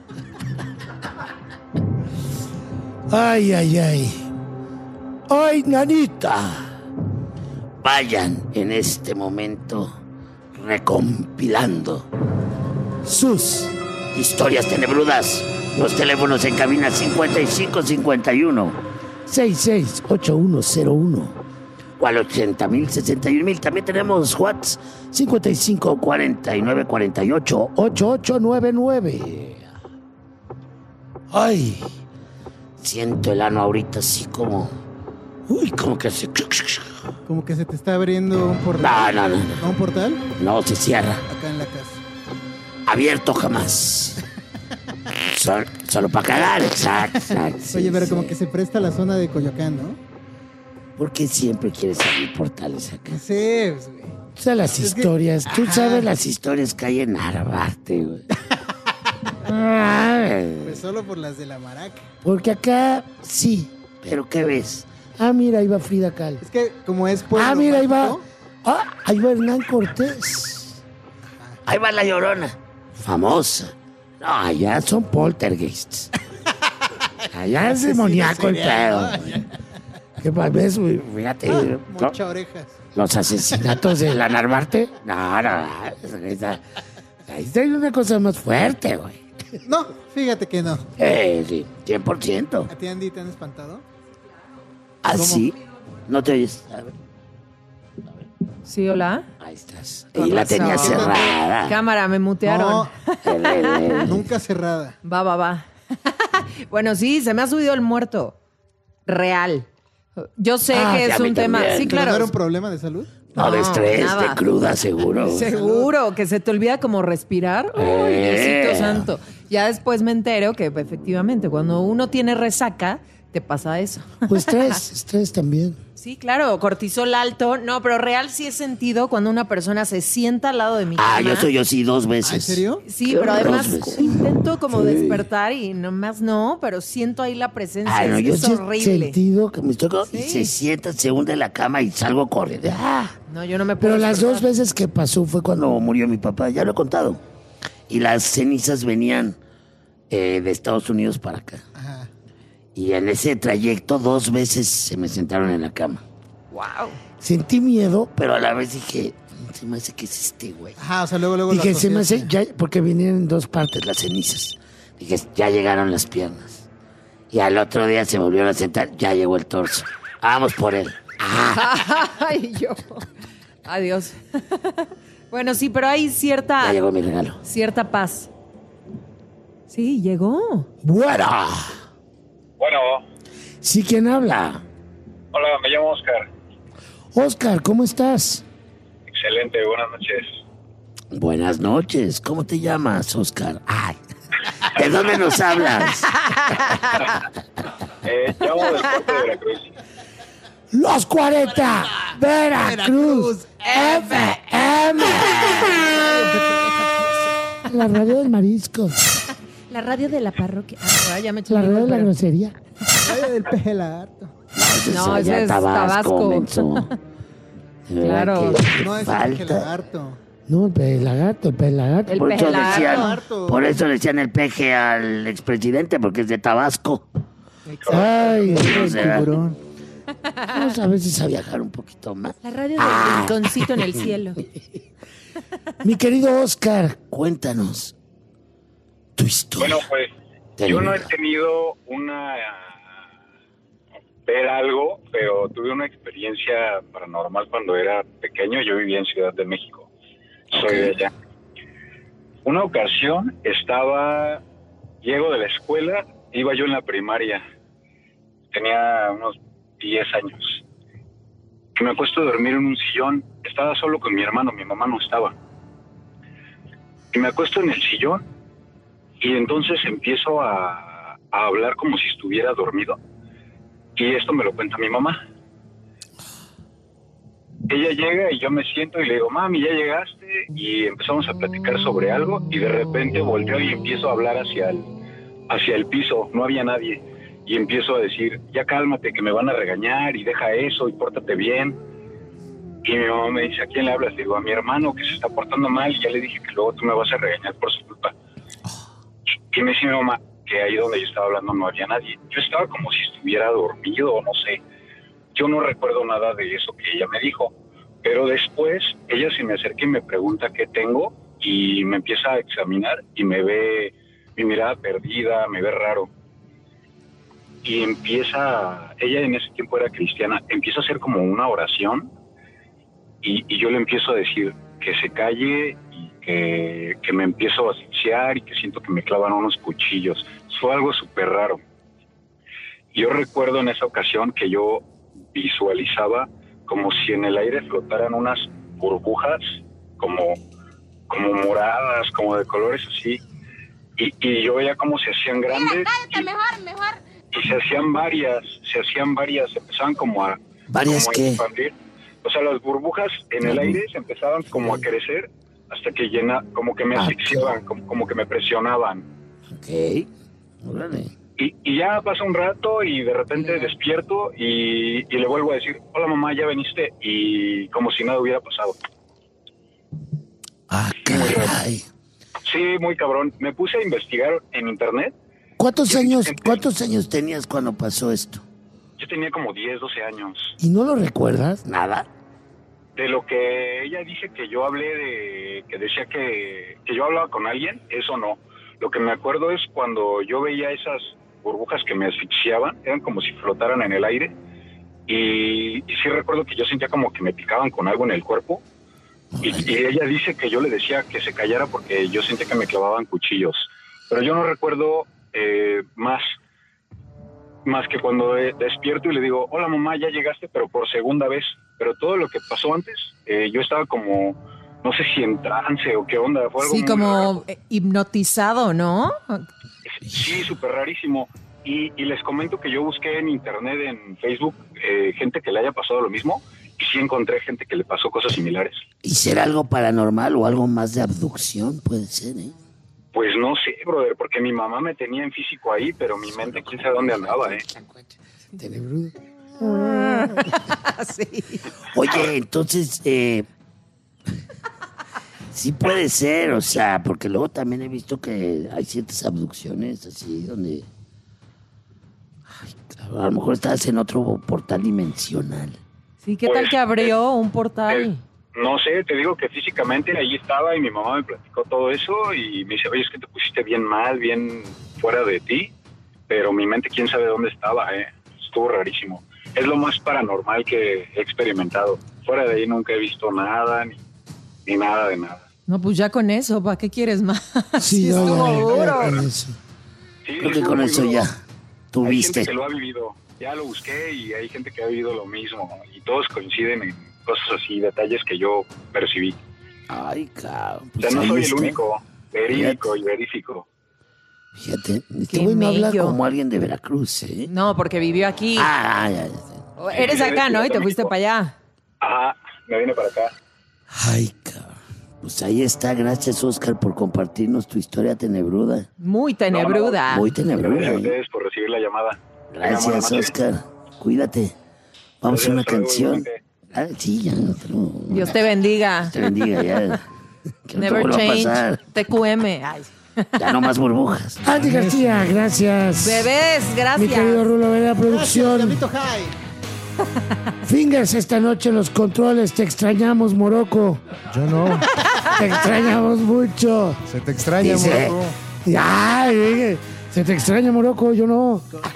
Ay, ay, ay. Ay, nanita. Vayan en este momento recompilando sus historias tenebrudas. Los teléfonos en cabina cincuenta y cinco cincuenta y uno sesenta y seis ochenta y uno cero uno o al ochenta mil sesenta y un mil. También tenemos WhatsApp cincuenta y cinco cuarenta y nueve cuarenta y ocho ochenta y ocho noventa y nueve. Ay, siento el ano ahorita así como... Uy, como que se... Como que se te está abriendo un portal. No, no, no, ¿No un portal? No, se cierra. Acá en la casa. Abierto jamás. Sol- solo para cagar, exacto, exacto. sí, Oye, pero sí. como que se presta la zona de Coyoacán, ¿no? ¿Por qué siempre quieres abrir portales acá? No sé, pues, güey. Tú sabes las Es que- historias, tú Ajá. sabes las historias que hay en Narvarte, güey. Ay, Pues solo por las de la maraca. porque acá sí, pero ¿qué ves? Ah, mira, ahí va Frida Kahlo. Es que como es pueblo Ah, mira, ahí va. mágico, Ah, ahí va Hernán Cortés. Ahí va La Llorona. Famosa. No, allá son poltergeists. Allá es demoníaco el pedo. güey. ¿Qué pasa? ¿Ves, güey? Fíjate. ¿no? Mocha orejas. Los asesinatos de la Narvarte. No, no, no. Ahí está, ahí está una cosa más fuerte, güey. No, fíjate que no. Eh, sí, cien por ciento. ¿A ti, Andy, te han espantado? ¿Así? ¿No te oyes? A ver. Sí, hola. Ahí estás. Con Y la razón. tenía cerrada. Cámara, me mutearon. No, nunca cerrada. Va, va, va. Bueno, sí, se me ha subido el muerto. Real. Yo sé Ah, que sí, a es mí un tema. también. Sí, ¿Pero no claro. era un problema de salud? No, de No, estrés, nada. de cruda, seguro. Seguro, que se te olvida como respirar. Uy, Eh. Diosito santo. Ya después me entero que efectivamente cuando uno tiene resaca, te pasa eso. Pues estrés, estrés también. Sí, claro, cortisol alto. No, pero real sí he sentido cuando una persona se sienta al lado de mi Ah, cama. yo soy yo sí dos veces. ¿En serio? Sí, pero además Dos veces. intento como Sí. despertar y nomás no, pero siento ahí la presencia. Ah, no, es yo es sí he horrible. sentido que me estoy co- y Sí. se sienta, se hunde en la cama y salgo corriendo. Ah. No, yo no me puedo Pero las despertar. dos veces que pasó fue cuando murió mi papá, ya lo he contado. Y las cenizas venían eh, de Estados Unidos para acá. Ajá. Y en ese trayecto dos veces se me sentaron en la cama. Wow. Sentí miedo, pero a la vez dije, se me hace que es este güey. Ajá, o sea, luego, luego lo Dije, se me hace, asociaste. ya, porque venían en dos partes las cenizas. Dije, ya llegaron las piernas. Y al otro día se volvieron a sentar, ya llegó el torso. Vamos por él. Ay, yo. Adiós. Bueno, sí, pero hay cierta, Ya llegó mi regalo. cierta paz. Sí, llegó. Bueno. Bueno, Sí, ¿quién habla? hola, me llamo Oscar. Oscar, ¿cómo estás? Excelente, buenas noches. Buenas noches. ¿Cómo te llamas, Oscar? Ay. ¿De dónde nos hablas? Eh, llamo del puerto de Veracruz. Los cuarenta, Veracruz, F M. La radio del marisco. La radio de la parroquia. Ah, ya me eché La el radio de la pero- grosería. Ay, del peje lagarto. No, allá ese es Tabasco, Tabasco. menso. De verdad Claro. que No, es el peje falta. lagarto. No, el peje lagarto, el peje lagarto. El por, eso peje decían, lagarto. por eso le decían el peje al expresidente, porque es de Tabasco. Ay, El o sea, tiburón. vamos a ver si sabe viajar un poquito más. La radio del Ah. rinconcito en el cielo. Mi querido Oscar, cuéntanos tu historia. Bueno, pues Te yo lo no he digo. tenido una... ver algo, pero tuve una experiencia paranormal cuando era pequeño. Yo vivía en Ciudad de México. Soy de allá. Una ocasión estaba... Llego de la escuela, iba yo en la primaria. Tenía unos diez años. Y me acuesto a dormir en un sillón. Estaba solo con mi hermano, mi mamá no estaba. Y me acuesto en el sillón y entonces empiezo a, a hablar como si estuviera dormido. Y esto me lo cuenta mi mamá. Ella llega y yo me siento y le digo, mami, ya llegaste. Y empezamos a platicar sobre algo y de repente volteo y empiezo a hablar hacia el, hacia el piso. No había nadie. Y empiezo a decir, ya cálmate, que me van a regañar y deja eso y pórtate bien. Y mi mamá me dice, ¿a quién le hablas? Le digo, a mi hermano que se está portando mal y ya le dije que luego tú me vas a regañar por su culpa. Y me dice mi mamá que ahí donde yo estaba hablando no había nadie. Yo estaba como si estuviera dormido o no sé. Yo no recuerdo nada de eso que ella me dijo. Pero después ella se me acerca y me pregunta qué tengo y me empieza a examinar y me ve mi mirada perdida, me ve raro. Y empieza, ella en ese tiempo era cristiana, empieza a hacer como una oración y, y yo le empiezo a decir que se calle y que, que me empiezo a asfixiar y que siento que me clavan unos cuchillos. Fue algo súper raro. Yo recuerdo en esa ocasión que yo visualizaba como si en el aire flotaran unas burbujas como, como moradas, como de colores así. Y, y yo veía cómo se hacían grandes. Y, mejor, mejor. y se hacían varias, se hacían varias, empezaban como a... ¿Varias como a qué? expandir. O sea, las burbujas en el aire se empezaban como a crecer hasta que llena, como que me Ah, asfixiaban, como, como que me presionaban. Ok. Órale. Y, y ya pasa un rato y de repente despierto y, y le vuelvo a decir, hola mamá, ya veniste, y como si nada hubiera pasado. Ah, caray. Sí, muy cabrón. Me puse a investigar en internet. ¿Cuántos Yo años, dije, cuántos años tenías cuando pasó esto? Yo tenía como diez, doce años. ¿Y no lo recuerdas? Nada. De lo que ella dice que yo hablé de, que decía que, que yo hablaba con alguien, eso no. lo que me acuerdo es cuando yo veía esas burbujas que me asfixiaban, eran como si flotaran en el aire, y, y sí recuerdo que yo sentía como que me picaban con algo en el cuerpo, y, y ella dice que yo le decía que se callara porque yo sentía que me clavaban cuchillos, pero yo no recuerdo eh, más, más que cuando eh, despierto y le digo, hola mamá, ya llegaste, pero por segunda vez, pero todo lo que pasó antes, eh, yo estaba como, no sé si en trance o qué onda, fue algo Sí, muy como raro. eh, hipnotizado, ¿no? Sí, súper rarísimo. Y, y les comento que yo busqué en internet, en Facebook, eh, gente que le haya pasado lo mismo, y sí encontré gente que le pasó cosas similares. ¿Y será algo paranormal o algo más de abducción? Puede ser, ¿eh? Pues no sé, brother, porque mi mamá me tenía en físico ahí, pero mi mente quién sabe dónde andaba, ¿eh? Tenebrudo. Sí. Oye, entonces, eh, sí puede ser, o sea, porque luego también he visto que hay ciertas abducciones así donde ay, a lo mejor estás en otro portal dimensional. Sí, ¿qué tal que abrió un portal? No sé, te digo que físicamente ahí estaba y mi mamá me platicó todo eso y me dice, oye, es que te pusiste bien mal, bien fuera de ti, pero mi mente quién sabe dónde estaba, ¿eh? Estuvo rarísimo. Es lo más paranormal que he experimentado. Fuera de ahí nunca he visto nada, ni, ni nada de nada. No, pues ya con eso, ¿para qué quieres más? Sí, ya, estuvo ya, ya, duro. con eso. Sí, Creo que estuvo con muy eso duro. ya Hay tuviste. gente que lo ha vivido, ya lo busqué y hay gente que ha vivido lo mismo y todos coinciden en cosas así, detalles que yo percibí. Ay, cabrón. O sea, pues no ahí soy el está. único, verídico y verífico. Fíjate, este Qué güey me habla mello. como alguien de Veracruz, ¿eh? No, porque vivió aquí. Ah, ya, ya. Eres acá, ¿no? Y te fuiste para allá. Ajá, me vine para acá. Ay, cabrón. Pues ahí está, gracias Oscar por compartirnos tu historia tenebruda. Muy tenebruda. Muy tenebruda. Gracias a ¿eh? ustedes por recibir la llamada. Tengan buena Gracias noche. Oscar. Cuídate. Vamos a una Gracias, hasta luego, canción. igualmente. Ah, sí, ya. Pero, Dios te bendiga. te bendiga, ya. Que no te Never vuelva a change. pasar. T Q M. Ay. Ya no más burbujas. Andy García, gracias. Bebés, gracias. Mi querido Rulo Vera, producción. Diablito High. Fingers esta noche en los controles. Te extrañamos, Morocco. Yo no. Te extrañamos mucho. Se te extraña, Dice, Morocco. Ay, dije, se te extraña, Morocco. Yo no.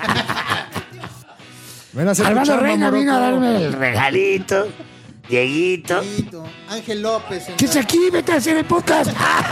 Ven a hacer tu Armando chamba, Reina vino a Morocco. darme el Regalito. Dieguito. Ángel López. ¿Qué es aquí? Vete a hacer el podcast.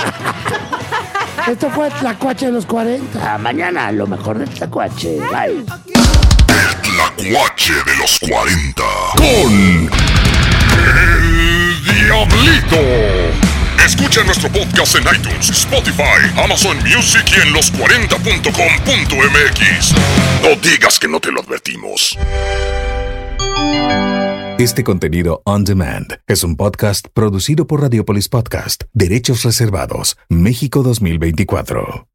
Esto fue Tlacuache de los cuarenta. Ah, mañana lo mejor del Tlacuache. Bye. Tlacuache de los cuarenta. Con El Diablito. Escucha nuestro podcast en iTunes, Spotify, Amazon Music y en los cuarenta punto com punto m x. No digas que no te lo advertimos. Este contenido on demand es un podcast producido por Radiopolis Podcast, Derechos Reservados, México dos mil veinticuatro.